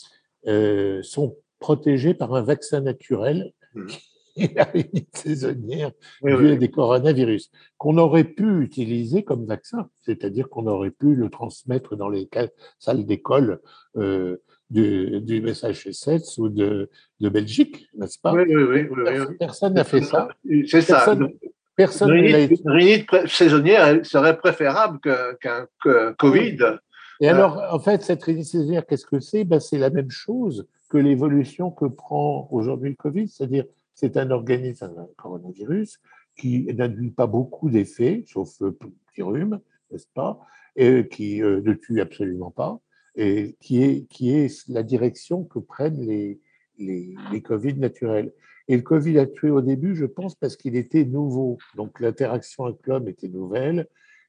euh, sont protégées par un vaccin naturel et la rhinite saisonnière oui, due oui. à des coronavirus, qu'on aurait pu utiliser comme vaccin, c'est-à-dire qu'on aurait pu le transmettre dans les salles d'école euh, du, du Massachusetts ou de, de Belgique, n'est-ce pas? Oui, oui, oui. oui, personne, oui. personne n'a fait ça. C'est ça. Personne ne l'a étudié. Une rhinite saisonnière serait préférable qu'un qu'un qu'un Covid. Et alors, en fait, cette rhinite saisonnière, qu'est-ce que c'est? Ben, c'est la même chose que l'évolution que prend aujourd'hui le Covid, c'est-à-dire c'est un organisme, un coronavirus, qui n'induit pas beaucoup d'effets, sauf le petit rhume, n'est-ce pas, et qui euh, ne tue absolument pas, et qui est, qui est la direction que prennent les, les, les Covid naturels. Et le Covid a tué au début, je pense, parce qu'il était nouveau. Donc l'interaction avec l'homme était nouvelle,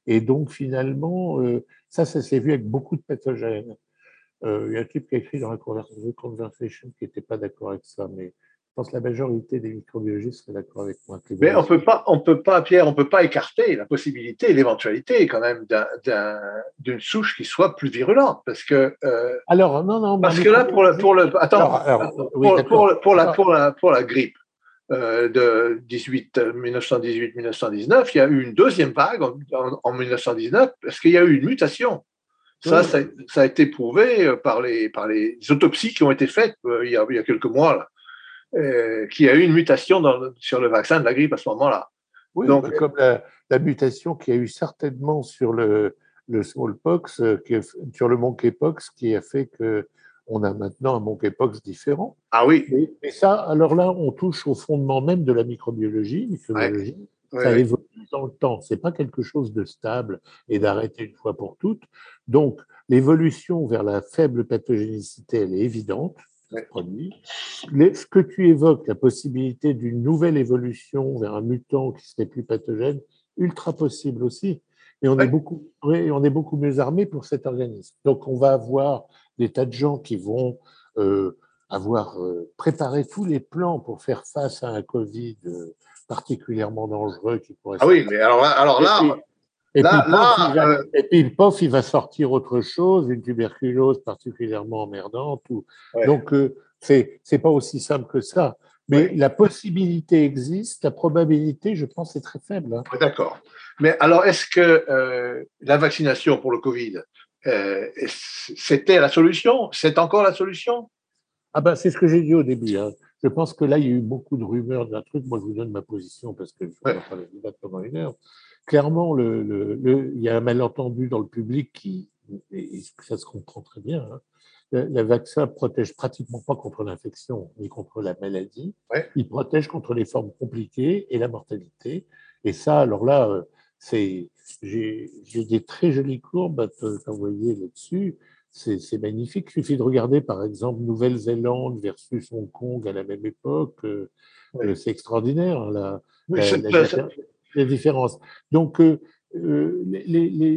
Et donc, finalement, euh, ça, ça s'est vu avec beaucoup de pathogènes. Euh, il y a un type qui a écrit dans la Conversation qui n'était pas d'accord avec ça, mais je pense que la majorité des microbiologistes seraient d'accord avec moi. Mais on peut pas, on peut pas, Pierre, on peut pas écarter la possibilité, l'éventualité quand même d'un, d'un, d'une souche qui soit plus virulente, parce que euh, alors non non parce que là pour le pour le attends alors, alors, pour, oui, pour, pour la alors, pour la pour la grippe euh, de dix-huit, mille neuf cent dix-huit mille neuf cent dix-neuf, il y a eu une deuxième vague en, en, en mille neuf cent dix-neuf parce qu'il y a eu une mutation. Ça, oui. ça, ça a été prouvé par les par les autopsies qui ont été faites euh, il y a il y a quelques mois là. Euh, qu'il y a eu une mutation dans le, sur le vaccin de la grippe à ce moment-là. Oui, Donc, bah, comme la, la mutation qu'il y a eu certainement sur le, le smallpox, euh, qui est, sur le monkeypox, qui a fait qu'on a maintenant un monkeypox différent. ah oui. Mais, mais ça, alors là, on touche au fondement même de la microbiologie. microbiologie ouais, ouais, ça ouais. évolue dans le temps. C'est pas quelque chose de stable et d'arrêter une fois pour toutes. Donc, l'évolution vers la faible pathogénicité, elle est évidente. Ouais. Produit. Les, ce que tu évoques, la possibilité d'une nouvelle évolution vers un mutant qui serait plus pathogène, ultra possible aussi. Et on, ouais. est beaucoup, oui, on est beaucoup mieux armé pour cet organisme. Donc, on va avoir des tas de gens qui vont euh, avoir euh, préparé tous les plans pour faire face à un Covid euh, particulièrement dangereux qui pourrait Ah oui, mais alors là, alors là, et là, puis, là, pof, il va, euh, et puis, pof, il va sortir autre chose, une tuberculose particulièrement emmerdante. Ou, ouais, donc, euh, c'est c'est pas aussi simple que ça. Mais ouais, la possibilité existe, la probabilité, je pense, est très faible. Hein. d'accord. Mais alors, est-ce que euh, la vaccination pour le Covid, euh, c'était la solution? C'est encore la solution? Ah ben, c'est ce que j'ai dit au début. Hein. Je pense que là, il y a eu beaucoup de rumeurs d'un truc. Moi, je vous donne ma position parce que on Ouais. va pas la débattre pendant une heure. Clairement, le, le, le, il y a un malentendu dans le public qui, et ça se comprend très bien. Hein. Le, le vaccin protège pratiquement pas contre l'infection ni contre la maladie. Ouais. Il protège contre les formes compliquées et la mortalité. Et ça, alors là, c'est, j'ai, j'ai des très jolies courbes à t'envoyer là-dessus. C'est magnifique. Il suffit de regarder, par exemple, Nouvelle-Zélande versus Hong Kong à la même époque. Euh, Ouais. c'est extraordinaire, hein, la, Oui, la, c'est, la, c'est, la différence. Donc, euh, euh, les, les, les,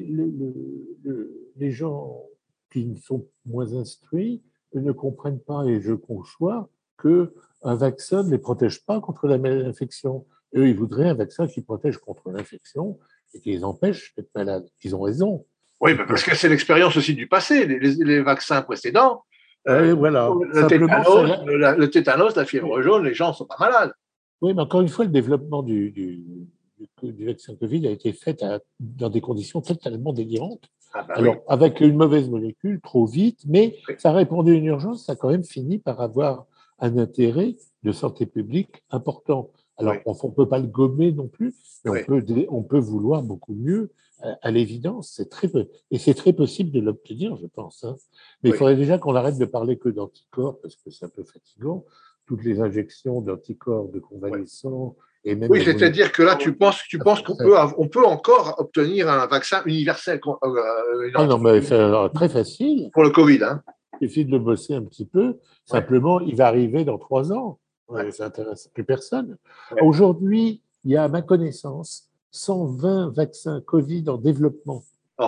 les, les gens qui sont moins instruits ne comprennent pas, et je conçois, qu'un vaccin ne les protège pas contre l'infection. Eux, ils voudraient un vaccin qui protège contre l'infection et qui les empêche d'être malades. Ils ont raison. oui, parce que c'est l'expérience aussi du passé. Les, les, les vaccins précédents, euh, Oui, voilà. le, Simplement, tétanos, ça... le, le tétanos, la fièvre jaune, les gens ne sont pas malades. Oui, mais encore une fois, le développement du, du, du, du vaccin Covid a été fait à, dans des conditions totalement délirantes. Ah bah Alors, oui. avec une mauvaise molécule, trop vite, mais Oui. ça a répondu à une urgence, ça a quand même fini par avoir un intérêt de santé publique important. Alors, Oui. on ne peut pas le gommer non plus, mais Oui. on peut, on peut vouloir beaucoup mieux. À, à l'évidence, c'est très peu, et c'est très possible de l'obtenir, je pense. Hein. Mais Oui. il faudrait déjà qu'on arrête de parler que d'anticorps, parce que c'est un peu fatigant. Toutes les injections d'anticorps, de Oui. convalescents, et même Oui, la c'est-à-dire que là, tu penses, tu penses qu'on peut, on peut encore obtenir un vaccin universel euh, Ah non, mais c'est très facile. pour le Covid. Hein. Il suffit de le bosser un petit peu. Ouais. Simplement, il va arriver dans trois ans. Ouais. Ça n'intéresse plus personne. Ouais. Aujourd'hui, il y a, à ma connaissance, cent vingt vaccins Covid en développement. Oh.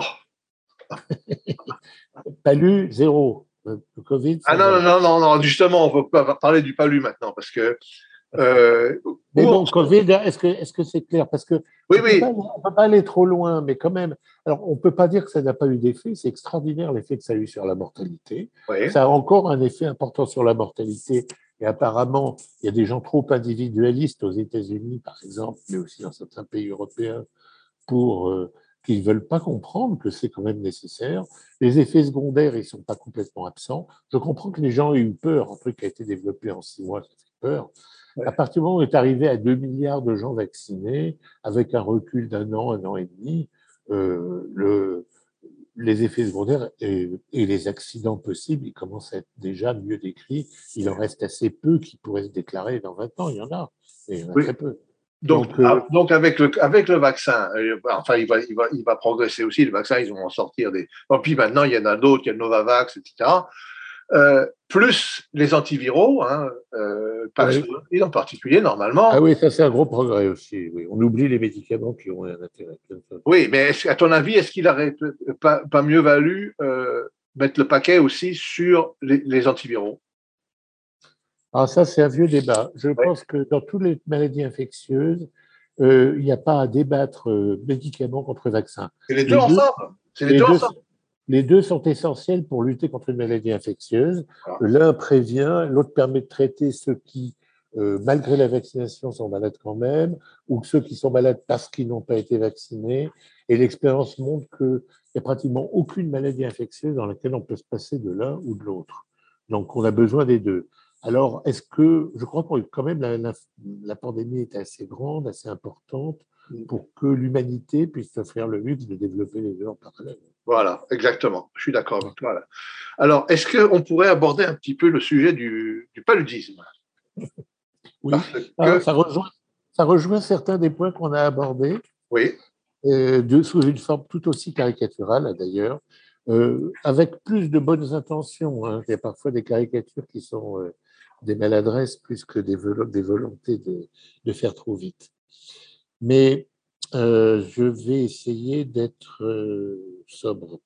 Palu, zéro. Le Covid, Ah non, cent vingt. non, non, non, justement, on ne peut pas parler du palu maintenant parce que. Euh, mais bon, on... Covid, est-ce que est-ce que c'est clair? Parce que oui, on oui. ne peut pas aller trop loin, mais quand même. Alors, on ne peut pas dire que ça n'a pas eu d'effet. C'est extraordinaire l'effet que ça a eu sur la mortalité. Oui. Ça a encore un effet important sur la mortalité. Et apparemment, il y a des gens trop individualistes aux États-Unis, par exemple, mais aussi dans certains pays européens, pour euh, qu'ils ne veulent pas comprendre que c'est quand même nécessaire. Les effets secondaires, ils ne sont pas complètement absents. Je comprends que les gens aient eu peur. Un truc qui a été développé en six mois, ça fait peur. Ouais. À partir du moment où on est arrivé à deux milliards de gens vaccinés, avec un recul d'un an, un an et demi, euh, le, les effets secondaires et, et les accidents possibles, ils commencent à être déjà mieux décrits. Il en reste assez peu qui pourraient se déclarer dans vingt ans. Il y en a, mais il y en a oui. très peu. Donc, donc, euh, donc avec, le, avec le vaccin, euh, enfin, il va, il, va, il va progresser aussi. Le vaccin, ils vont en sortir des. Bon, puis maintenant, il y en a d'autres, il y a le Novavax, et cetera. Euh, plus les antiviraux, hein, euh, Paxlovid en particulier, normalement. Ah oui, ça c'est un gros progrès aussi. Oui. On oublie les médicaments qui ont un intérêt. Oui, mais à ton avis, est-ce qu'il aurait pas, pas mieux valu euh, mettre le paquet aussi sur les, les antiviraux? Ah, ça c'est un vieux débat. Je oui. pense que dans toutes les maladies infectieuses, euh, il n'y a pas à débattre euh, médicaments contre vaccins. C'est les deux les ensemble. C'est les, les deux, deux ensemble. Les deux sont essentiels pour lutter contre une maladie infectieuse. Ah. L'un prévient, l'autre permet de traiter ceux qui, euh, malgré la vaccination, sont malades quand même, ou ceux qui sont malades parce qu'ils n'ont pas été vaccinés. Et l'expérience montre qu'il n'y a pratiquement aucune maladie infectieuse dans laquelle on peut se passer de l'un ou de l'autre. Donc, on a besoin des deux. Alors, est-ce que, je crois que quand même la, la, la pandémie est assez grande, assez importante pour que l'humanité puisse se faire le luxe de développer les deux en parallèle. Voilà, exactement. Je suis d'accord avec toi. Là. Alors, est-ce qu'on pourrait aborder un petit peu le sujet du, du paludisme? Oui, que... ça, rejoint, ça rejoint certains des points qu'on a abordés. Oui. Euh, de, sous une forme tout aussi caricaturale, d'ailleurs, euh, avec plus de bonnes intentions. Hein. Il y a parfois des caricatures qui sont euh, des maladresses plus que des, vol- des volontés de, de faire trop vite. Mais euh, je vais essayer d'être euh, sobre.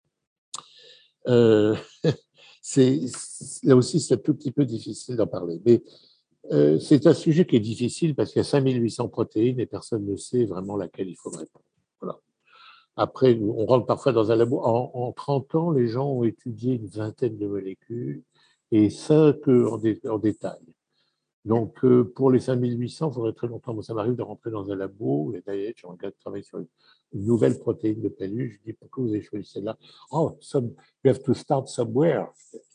Euh, c'est, là aussi, c'est un tout petit peu difficile d'en parler. Mais euh, c'est un sujet qui est difficile parce qu'il y a cinq mille huit cents protéines et personne ne sait vraiment laquelle il faut répondre. Voilà. Après, on rentre parfois dans un labo. En, en trente ans, les gens ont étudié une vingtaine de molécules et cinq en, dé, en détail. Donc, euh, pour les cinq mille huit cents, il faudrait très longtemps. Moi, ça m'arrive de rentrer dans un labo, et d'ailleurs, je regarde travailler sur une, une nouvelle protéine de palu. Je dis, pourquoi vous avez choisi celle-là? Oh, some, you have to start somewhere.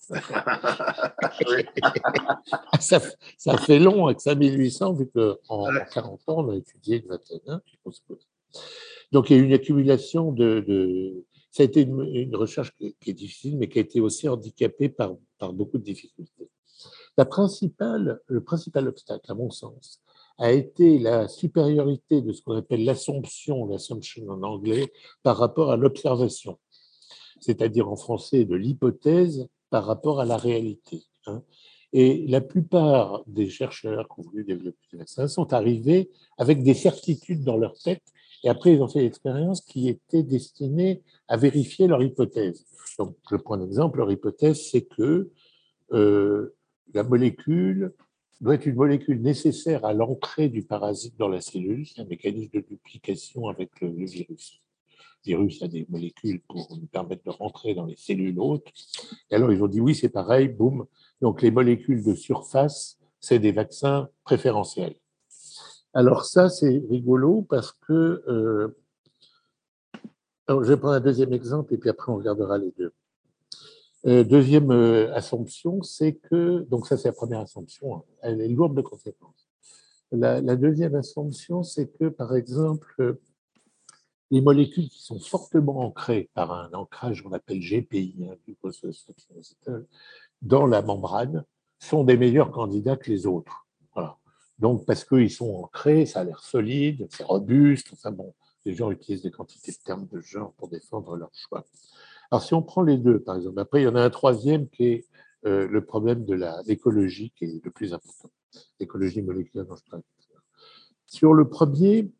ça, ça fait long avec cinq mille huit cents, vu qu'en en quarante ans, on a étudié une vingtaine. Donc, il y a eu une accumulation de. de ça a été une, une recherche qui, qui est difficile, mais qui a été aussi handicapée par, par beaucoup de difficultés. La principale, le principal obstacle, à mon sens, a été la supériorité de ce qu'on appelle l'assumption, l'assumption en anglais, par rapport à l'observation, c'est-à-dire en français de l'hypothèse par rapport à la réalité. Hein. Et la plupart des chercheurs qui ont voulu développer des vaccins sont arrivés avec des certitudes dans leur tête, et après ils ont fait l'expérience qui était destinée à vérifier leur hypothèse. Donc, je prends un exemple, leur hypothèse, c'est que euh, la molécule doit être une molécule nécessaire à l'entrée du parasite dans la cellule. C'est un mécanisme de duplication avec le, le virus. Le virus a des molécules pour nous permettre de rentrer dans les cellules hôtes. Et alors, ils ont dit oui, c'est pareil, boum. Donc, les molécules de surface, c'est des vaccins préférentiels. Alors, ça, c'est rigolo parce que. Euh, alors, je vais prendre un deuxième exemple et puis après, on regardera les deux. Euh, deuxième euh, assumption, c'est que, donc ça c'est la première assumption, hein, elle est lourde de conséquences. La, la deuxième assumption, c'est que, par exemple, euh, les molécules qui sont fortement ancrées par un ancrage qu'on appelle G P I, hein, dans la membrane, sont des meilleurs candidats que les autres. Voilà. Donc, parce qu'ils sont ancrés, ça a l'air solide, c'est robuste, enfin bon, les gens utilisent des quantités de termes de genre pour défendre leur choix. Alors, si on prend les deux, par exemple, après, il y en a un troisième qui est euh, le problème de l'écologie, qui est le plus important, l'écologie moléculaire dont je parle. Sur le premier,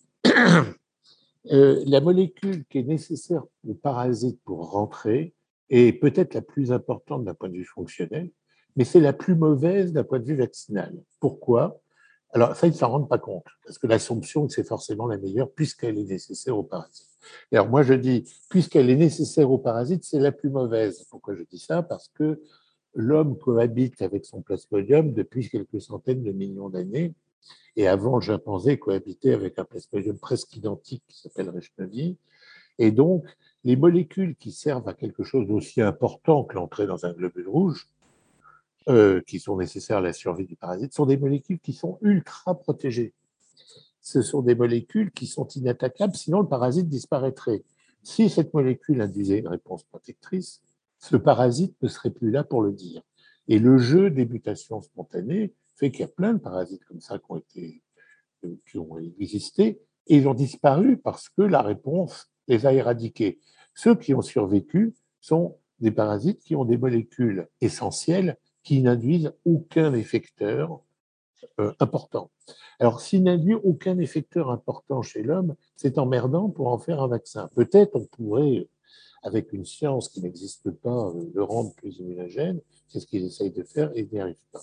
euh, la molécule qui est nécessaire au parasite pour rentrer est peut-être la plus importante d'un point de vue fonctionnel, mais c'est la plus mauvaise d'un point de vue vaccinal. Pourquoi? Alors, ça, ils ne s'en rendent pas compte, parce que l'assumption que c'est forcément la meilleure, puisqu'elle est nécessaire au parasite. Et alors, moi, je dis, puisqu'elle est nécessaire au parasite, c'est la plus mauvaise. Pourquoi je dis ça? Parce que l'homme cohabite avec son plasmodium depuis quelques centaines de millions d'années, et avant, le chimpanzé cohabitait avec un plasmodium presque identique qui s'appelle Reshnavi. Et donc, les molécules qui servent à quelque chose d'aussi important que l'entrée dans un globule rouge, Euh, qui sont nécessaires à la survie du parasite, sont des molécules qui sont ultra protégées. Ce sont des molécules qui sont inattaquables, sinon le parasite disparaîtrait. Si cette molécule induisait une réponse protectrice, ce parasite ne serait plus là pour le dire. Et le jeu des mutations spontanées fait qu'il y a plein de parasites comme ça qui ont, été, qui ont existé et ils ont disparu parce que la réponse les a éradiqués. Ceux qui ont survécu sont des parasites qui ont des molécules essentielles qui n'induisent aucun effecteur euh, important. Alors, s'il n'induit aucun effecteur important chez l'homme, c'est emmerdant pour en faire un vaccin. Peut-être on pourrait, avec une science qui n'existe pas, le rendre plus immunogène. C'est ce qu'ils essayent de faire et ils n'y arrivent pas.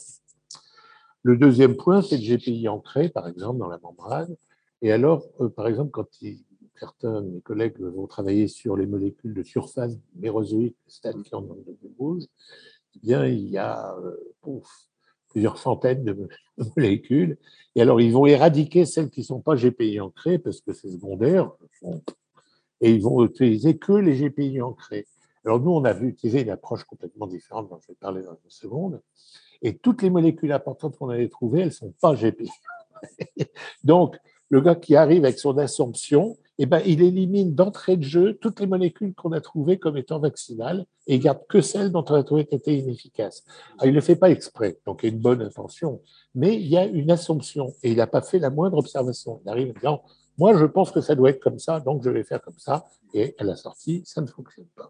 Le deuxième point, c'est le G P I ancré, par exemple, dans la membrane. Et alors, euh, par exemple, quand ils, certains de mes collègues vont travailler sur les molécules de surface mérozoïques statifiant dans le rouge, eh bien, il y a euh, pouf, plusieurs centaines de molécules. Et alors, ils vont éradiquer celles qui ne sont pas G P I ancrées parce que c'est secondaire. Et ils vont utiliser que les G P I ancrés. Alors, nous, on a vu utiliser une approche complètement différente, dont je vais parler dans une seconde. Et toutes les molécules importantes qu'on avait trouvées, elles ne sont pas G P I. Donc, le gars qui arrive avec son assomption, eh ben, il élimine d'entrée de jeu toutes les molécules qu'on a trouvées comme étant vaccinales et il garde que celles dont on a trouvé qu'elles étaient inefficaces. Alors, il ne le fait pas exprès, donc il y a une bonne intention, mais il y a une assomption et il n'a pas fait la moindre observation. Il arrive en disant, moi, je pense que ça doit être comme ça, donc je vais faire comme ça. Et à la sortie, ça ne fonctionne pas.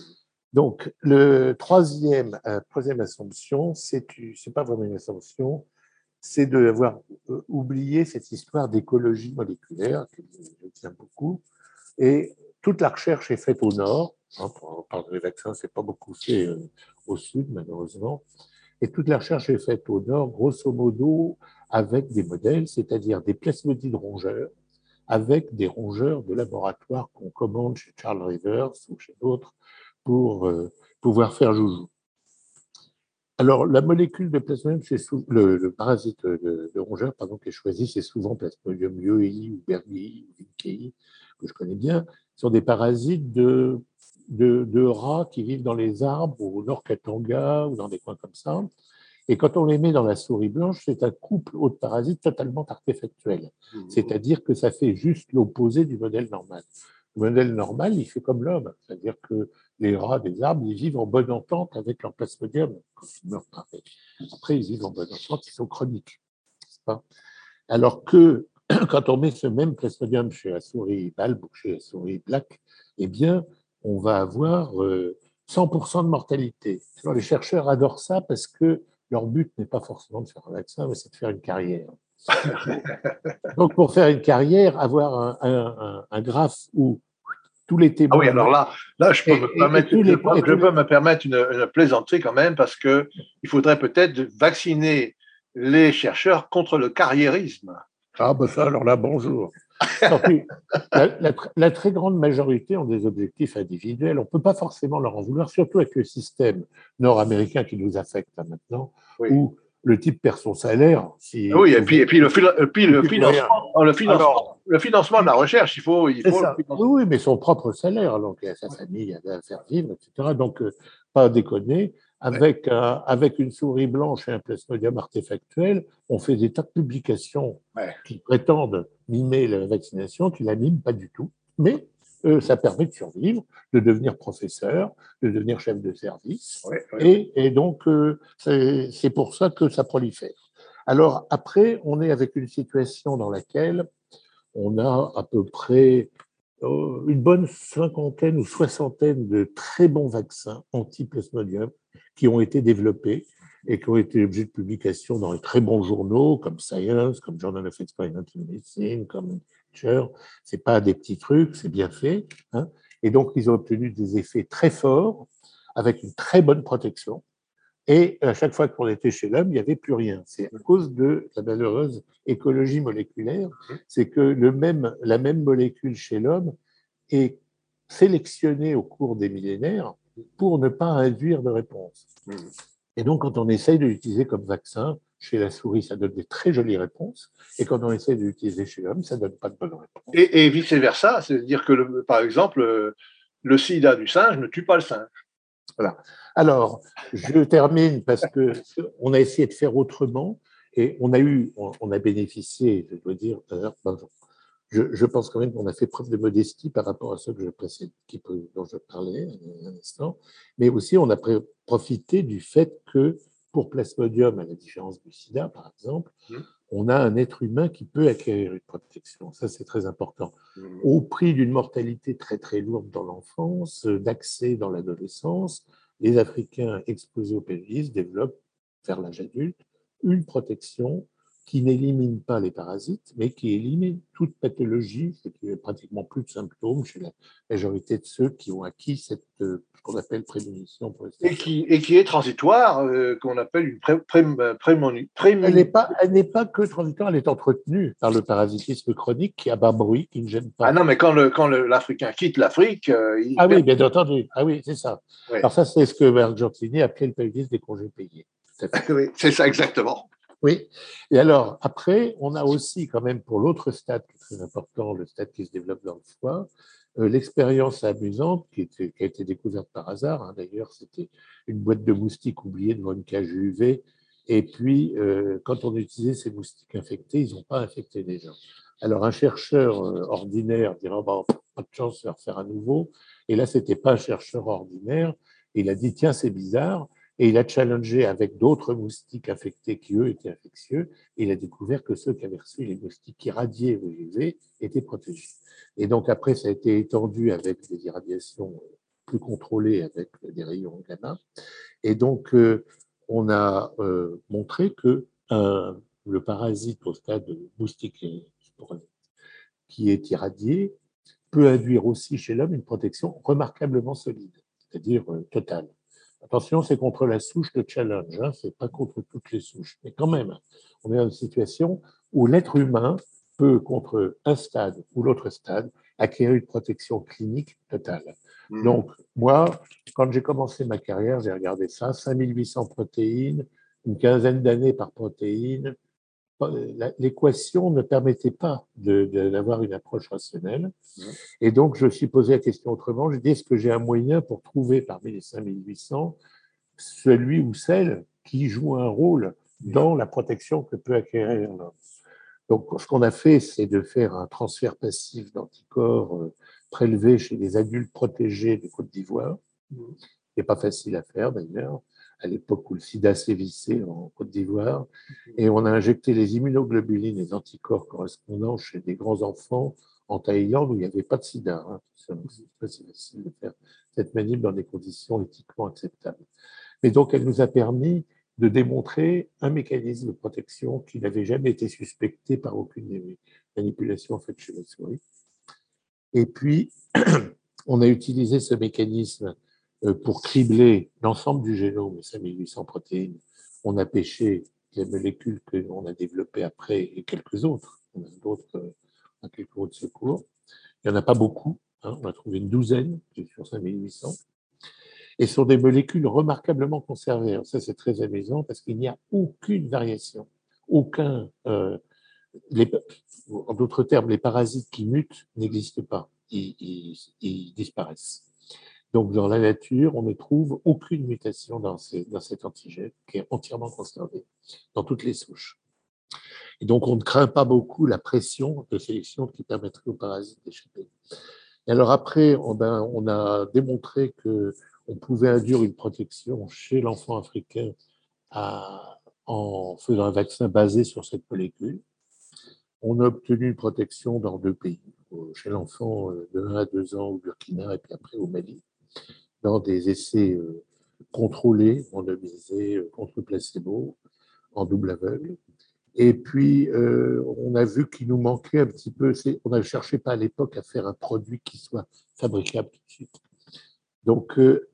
Donc, le troisième, euh, troisième assumption, c'est c'est pas vraiment une assumption, c'est d'avoir euh, oublié cette histoire d'écologie moléculaire, que je tiens beaucoup. Et toute la recherche est faite au nord. Hein, pour parler des vaccins, c'est pas beaucoup fait euh, au sud, malheureusement. Et toute la recherche est faite au nord, grosso modo, avec des modèles, c'est-à-dire des plasmodies de rongeurs, avec des rongeurs de laboratoire qu'on commande chez Charles Rivers ou chez d'autres pour euh, pouvoir faire joujou. Alors, la molécule de Plasmodium, c'est sous, le, le parasite de, de rongeur pardon, qui est choisi, c'est souvent Plasmodium uei ou Bergii ou Vinkei, que je connais bien. Ce sont des parasites de, de, de rats qui vivent dans les arbres au Nord Katanga ou dans des coins comme ça. Et quand on les met dans la souris blanche, c'est un couple de parasites totalement artefactuel. C'est-à-dire que ça fait juste l'opposé du modèle normal. Le modèle normal, il fait comme l'homme. C'est-à-dire que les rats des arbres, ils vivent en bonne entente avec leur plasmodium. Quand ils meurent pas. Après, ils vivent en bonne entente, ils sont chroniques. Pas Alors que quand on met ce même plasmodium chez la souris balbe ou chez la souris black, eh bien, on va avoir cent pour cent de mortalité. Alors, les chercheurs adorent ça parce que leur but n'est pas forcément de faire un vaccin, mais c'est de faire une carrière. Donc, pour faire une carrière, avoir un, un, un graphe où tous les témoins. Ah oui, alors là, là je peux, et, me, permettre, je, les, peux, je peux me permettre une, une plaisanterie quand même, parce qu'il faudrait peut-être vacciner les chercheurs contre le carriérisme. Ah, ben ça, alors là, bonjour. Puis, la, la, la très grande majorité ont des objectifs individuels. On ne peut pas forcément leur en vouloir, surtout avec le système nord-américain qui nous affecte là, maintenant, oui. Où le type perd son salaire. Si oui, et puis, et puis, le, et puis le, financement, le, financement, Alors, le financement de la recherche, il faut. Il faut oui, oui, mais son propre salaire, donc sa famille avait à faire vivre, et cetera. Donc, euh, pas déconner. Avec, ouais. un, avec une souris blanche et un plasmodium artefactuel, on fait des tas de publications ouais. qui prétendent mimer la vaccination, qui la miment pas du tout. Mais euh, ça permet de survivre, de devenir professeur, de devenir chef de service. Ouais, ouais. Et, et donc, euh, c'est pour ça que ça prolifère. Alors, après, on est avec une situation dans laquelle on a à peu près euh, une bonne cinquantaine ou soixantaine de très bons vaccins anti-plasmodium qui ont été développés et qui ont été l'objet de publications dans les très bons journaux comme Science, comme Journal of Experimental Medicine, comme Nature. Ce n'est pas des petits trucs, c'est bien fait. Hein. Et donc, ils ont obtenu des effets très forts avec une très bonne protection. Et à chaque fois qu'on était chez l'homme, il n'y avait plus rien. C'est à cause de la malheureuse écologie moléculaire, c'est que le même, la même molécule chez l'homme est sélectionnée au cours des millénaires pour ne pas induire de réponse. Et donc, quand on essaye de l'utiliser comme vaccin, chez la souris, ça donne des très jolies réponses. Et quand on essaie de l'utiliser chez l'homme, ça ne donne pas de bonnes réponses. Et, et vice-versa, c'est-à-dire que, le, par exemple, le sida du singe ne tue pas le singe. Voilà. Alors, je termine parce qu'on a essayé de faire autrement et on a eu, on a bénéficié, je dois dire, je, je pense quand même qu'on a fait preuve de modestie par rapport à ce que je précède, qui peut, dont je parlais un instant, mais aussi on a profité du fait que pour Plasmodium, à la différence du sida par exemple, mmh. on a un être humain qui peut acquérir une protection. Ça, c'est très important. Mmh. Au prix d'une mortalité très, très lourde dans l'enfance, d'accès dans l'adolescence, les Africains exposés au paludisme développent, vers l'âge adulte, une protection qui n'élimine pas les parasites, mais qui élimine toute pathologie, ce qui n'est pratiquement plus de symptômes chez la majorité de ceux qui ont acquis cette, ce qu'on appelle prémunition. Et qui, et qui est transitoire, euh, qu'on appelle une pré, pré, prémoni, prémunition. Elle n'est pas, elle n'est pas que transitoire, elle est entretenue par le parasitisme chronique qui a bas bruit, qui ne gêne pas. Ah non, mais quand, le, quand le, l'Africain quitte l'Afrique… Euh, il ah perd... oui, bien entendu. Ah oui, c'est ça. Oui. Alors ça, c'est ce que Argentini appelait le paludisme des congés payés. Oui, c'est ça, exactement. Oui. Et alors, après, on a aussi quand même pour l'autre stade qui est très important, le stade qui se développe dans le foie, euh, l'expérience amusante qui, était, qui a été découverte par hasard. Hein, d'ailleurs, c'était une boîte de moustiques oubliée devant une cage U V. Et puis, euh, quand on utilisait ces moustiques infectés, ils n'ont pas infecté les gens. Alors, un chercheur euh, ordinaire dirait oh, bah, pas de chance de faire à nouveau. Et là, ce n'était pas un chercheur ordinaire. Il a dit tiens, c'est bizarre. Et il a challengé avec d'autres moustiques infectés qui, eux, étaient infectieux. Et il a découvert que ceux qui avaient reçu les moustiques irradiés au U V étaient protégés. Et donc, après, ça a été étendu avec des irradiations plus contrôlées avec des rayons gamma. Et donc, euh, on a euh, montré que euh, le parasite au stade moustique qui est irradié peut induire aussi chez l'homme une protection remarquablement solide, c'est-à-dire euh, totale. Attention, c'est contre la souche de challenge, hein, c'est pas contre toutes les souches. Mais quand même, on est dans une situation où l'être humain peut, contre un stade ou l'autre stade, acquérir une protection clinique totale. Mmh. Donc, moi, quand j'ai commencé ma carrière, j'ai regardé ça, cinq mille huit cents protéines, une quinzaine d'années par protéine. L'équation ne permettait pas de, de, d'avoir une approche rationnelle. Mmh. Et donc, je me suis posé la question autrement. Je dis, est-ce que j'ai un moyen pour trouver parmi les cinq mille huit cents celui ou celle qui joue un rôle dans la protection que peut acquérir l'homme? Donc, ce qu'on a fait, c'est de faire un transfert passif d'anticorps euh, prélevés chez les adultes protégés de Côte d'Ivoire. Mmh. Ce n'est pas facile à faire, d'ailleurs, à l'époque où le sida sévissait en Côte d'Ivoire. Et on a injecté les immunoglobulines, les anticorps correspondants chez des grands enfants en Thaïlande où il n'y avait pas de sida. Hein. Donc, c'est pas si facile de faire cette manip dans des conditions éthiquement acceptables. Mais donc, elle nous a permis de démontrer un mécanisme de protection qui n'avait jamais été suspecté par aucune des manipulations faites chez la souris. Et puis, on a utilisé ce mécanisme pour cribler l'ensemble du génome, cinq mille huit cents protéines. On a pêché les molécules qu'on a développées après et quelques autres. On a d'autres, à quelques autres secours. Il n'y en a pas beaucoup. Hein, on a trouvé une douzaine sur cinq mille huit cents. Et ce sont des molécules remarquablement conservées. Alors ça, c'est très amusant parce qu'il n'y a aucune variation, aucun. Euh, les, en d'autres termes, les parasites qui mutent n'existent pas, ils, ils, ils disparaissent. Donc, dans la nature, on ne trouve aucune mutation dans, ces, dans cet antigène qui est entièrement conservé dans toutes les souches. Et donc, on ne craint pas beaucoup la pression de sélection qui permettrait aux parasites d'échapper. Et alors après, on a, on a démontré qu'on pouvait induire une protection chez l'enfant africain à, en faisant un vaccin basé sur cette molécule. On a obtenu une protection dans deux pays, chez l'enfant de un à deux ans au Burkina et puis après au Mali, dans des essais contrôlés, randomisés contre le placebo, en double aveugle. Et puis, euh, on a vu qu'il nous manquait un petit peu, on ne cherchait pas à l'époque à faire un produit qui soit fabricable tout de suite. Donc, euh,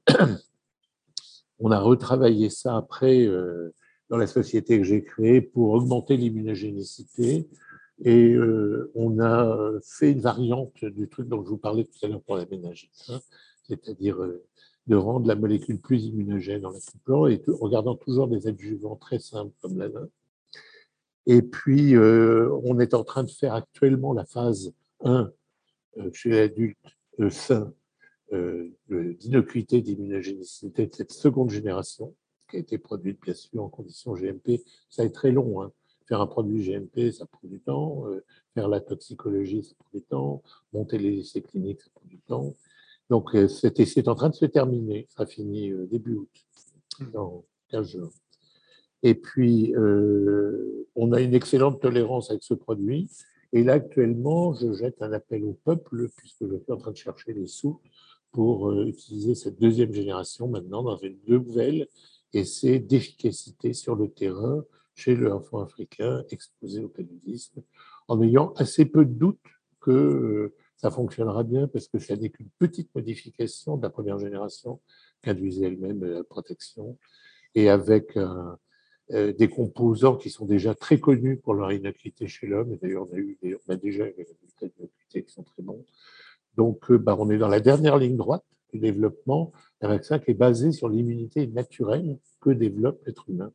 on a retravaillé ça après euh, dans la société que j'ai créée pour augmenter l'immunogénicité. Et euh, on a fait une variante du truc dont je vous parlais tout à l'heure pour la méningite, hein, c'est-à-dire euh, de rendre la molécule plus immunogène en la couplant et en regardant toujours des adjuvants très simples comme la lin. Et puis, euh, on est en train de faire actuellement la phase un euh, chez l'adulte euh, sain euh, d'innocuité, d'immunogénicité de cette seconde génération qui a été produite, bien sûr, en conditions G M P. Ça est très long. Hein. Faire un produit G M P, ça prend du temps. Euh, faire la toxicologie, ça prend du temps. Monter les essais cliniques, ça prend du temps. Donc, euh, cet essai est en train de se terminer. Ça finit euh, début août, dans quinze jours. Et puis, euh, on a une excellente tolérance avec ce produit. Et là, actuellement, je jette un appel au peuple, puisque je suis en train de chercher les sous pour euh, utiliser cette deuxième génération maintenant dans une nouvelle essai d'efficacité sur le terrain chez l'enfant africain exposé au paludisme, en ayant assez peu de doute que euh, ça fonctionnera bien, parce que ça n'est qu'une petite modification de la première génération qu'induisait elle-même la protection, et avec un, euh, des composants qui sont déjà très connus pour leur innocuité chez l'homme. Et d'ailleurs, on a, eu des, on a déjà eu des résultats d'innocuité qui sont très bons. Donc, euh, bah, on est dans la dernière ligne droite du développement d'un vaccin qui est basé sur l'immunité naturelle que développe l'être humain,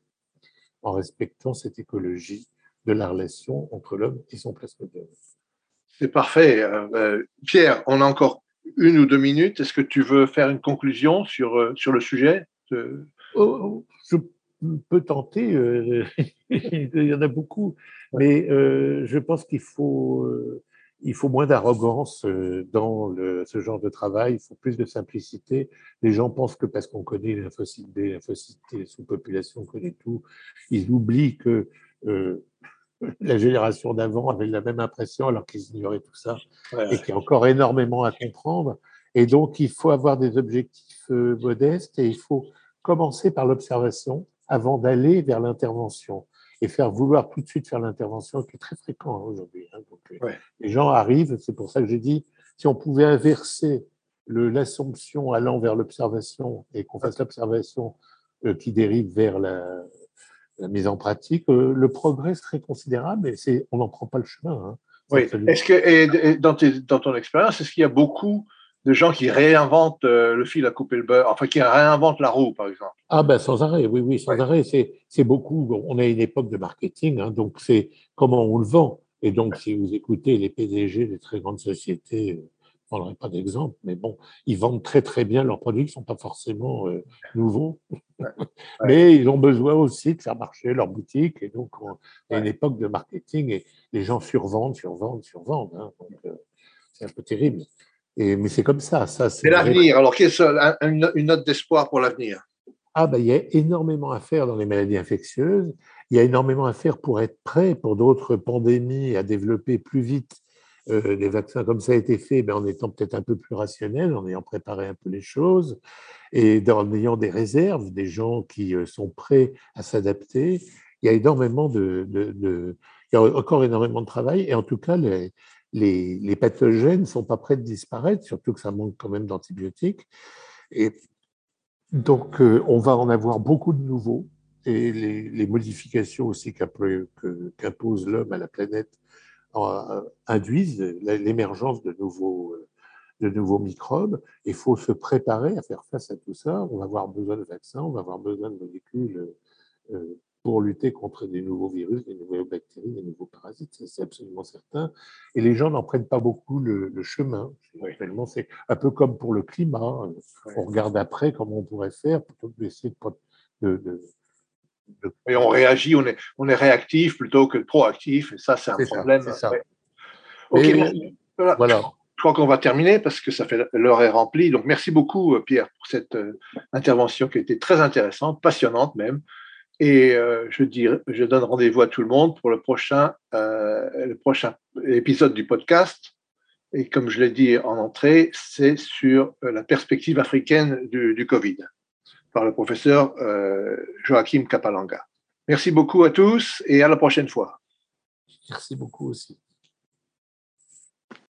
en respectant cette écologie de la relation entre l'homme et son plasmodium. C'est parfait. Euh, Pierre, on a encore une ou deux minutes. Est-ce que tu veux faire une conclusion sur, sur le sujet de... oh, Je peux tenter, euh, il y en a beaucoup, mais euh, je pense qu'il faut, euh, il faut moins d'arrogance dans le, ce genre de travail, il faut plus de simplicité. Les gens pensent que parce qu'on connaît les lymphocytes B, lymphocytes T, sous-population, on connaît tout, ils oublient que euh, la génération d'avant avait la même impression alors qu'ils ignoraient tout ça, ouais, et qu'il y a encore énormément à comprendre. Et donc, il faut avoir des objectifs euh, modestes et il faut commencer par l'observation avant d'aller vers l'intervention. Et faire vouloir tout de suite faire l'intervention, qui est très fréquent hein, aujourd'hui. Hein. Donc, ouais. Les gens arrivent, c'est pour ça que j'ai dit, si on pouvait inverser l'assomption allant vers l'observation et qu'on fasse l'observation euh, qui dérive vers la, la mise en pratique, euh, le progrès serait considérable, mais c'est, on n'en prend pas le chemin. Hein. Oui. Absolument... Est-ce que, et dans, tes, dans ton expérience, est-ce qu'il y a beaucoup de gens qui réinventent euh, le fil à couper le beurre, enfin qui réinventent la roue, par exemple? Ah ben sans arrêt, oui, oui, sans oui. arrêt. C'est, c'est beaucoup. On a une époque de marketing, hein, donc c'est comment on le vend. Et donc, si vous écoutez les P D G des très grandes sociétés, je ne prendrai pas d'exemple, mais bon, ils vendent très très bien leurs produits qui ne sont pas forcément euh, nouveaux, ouais. Ouais. Mais ils ont besoin aussi de faire marcher leur boutique. Et donc, on a ouais. une époque de marketing et les gens survendent, survendent, survendent. Hein, donc, euh, c'est un peu terrible. Et, mais c'est comme ça. ça c'est et l'avenir, alors, qu'est-ce, une, une note d'espoir pour l'avenir? Ah ben, il y a énormément à faire dans les maladies infectieuses. Il y a énormément à faire pour être prêt pour d'autres pandémies, à développer plus vite euh, des vaccins comme ça a été fait, ben, en étant peut-être un peu plus rationnel, en ayant préparé un peu les choses et en ayant des réserves, des gens qui euh, sont prêts à s'adapter. Il y a énormément de, de, de, il y a encore énormément de travail et en tout cas, les, les, les pathogènes ne sont pas prêts de disparaître, surtout que ça manque quand même d'antibiotiques. Et donc, euh, on va en avoir beaucoup de nouveaux et les, les modifications aussi qu'impose l'homme à la planète euh, induisent l'émergence de nouveaux, de nouveaux microbes. Il faut se préparer à faire face à tout ça. On va avoir besoin de vaccins, on va avoir besoin de molécules euh, pour lutter contre des nouveaux virus, des nouvelles bactéries, des nouveaux parasites, c'est absolument certain. Et les gens n'en prennent pas beaucoup le, le chemin. Oui. C'est un peu comme pour le climat. Oui. On regarde après comment on pourrait faire plutôt que d'essayer de, de, de, de... Et on réagit, on est, on est réactif plutôt que proactif. Et ça, c'est un c'est problème. Ça, ça. Ouais. Ok, Mais, merci. Voilà. voilà. Je crois qu'on va terminer parce que ça fait l'heure est remplie. Donc, merci beaucoup, Pierre, pour cette euh, intervention qui a été très intéressante, passionnante même. Et euh, je, dis, je donne rendez-vous à tout le monde pour le prochain, euh, le prochain épisode du podcast. Et comme je l'ai dit en entrée, c'est sur la perspective africaine du, du Covid par le professeur euh, Joachim Kapalanga. Merci beaucoup à tous et à la prochaine fois. Merci beaucoup aussi.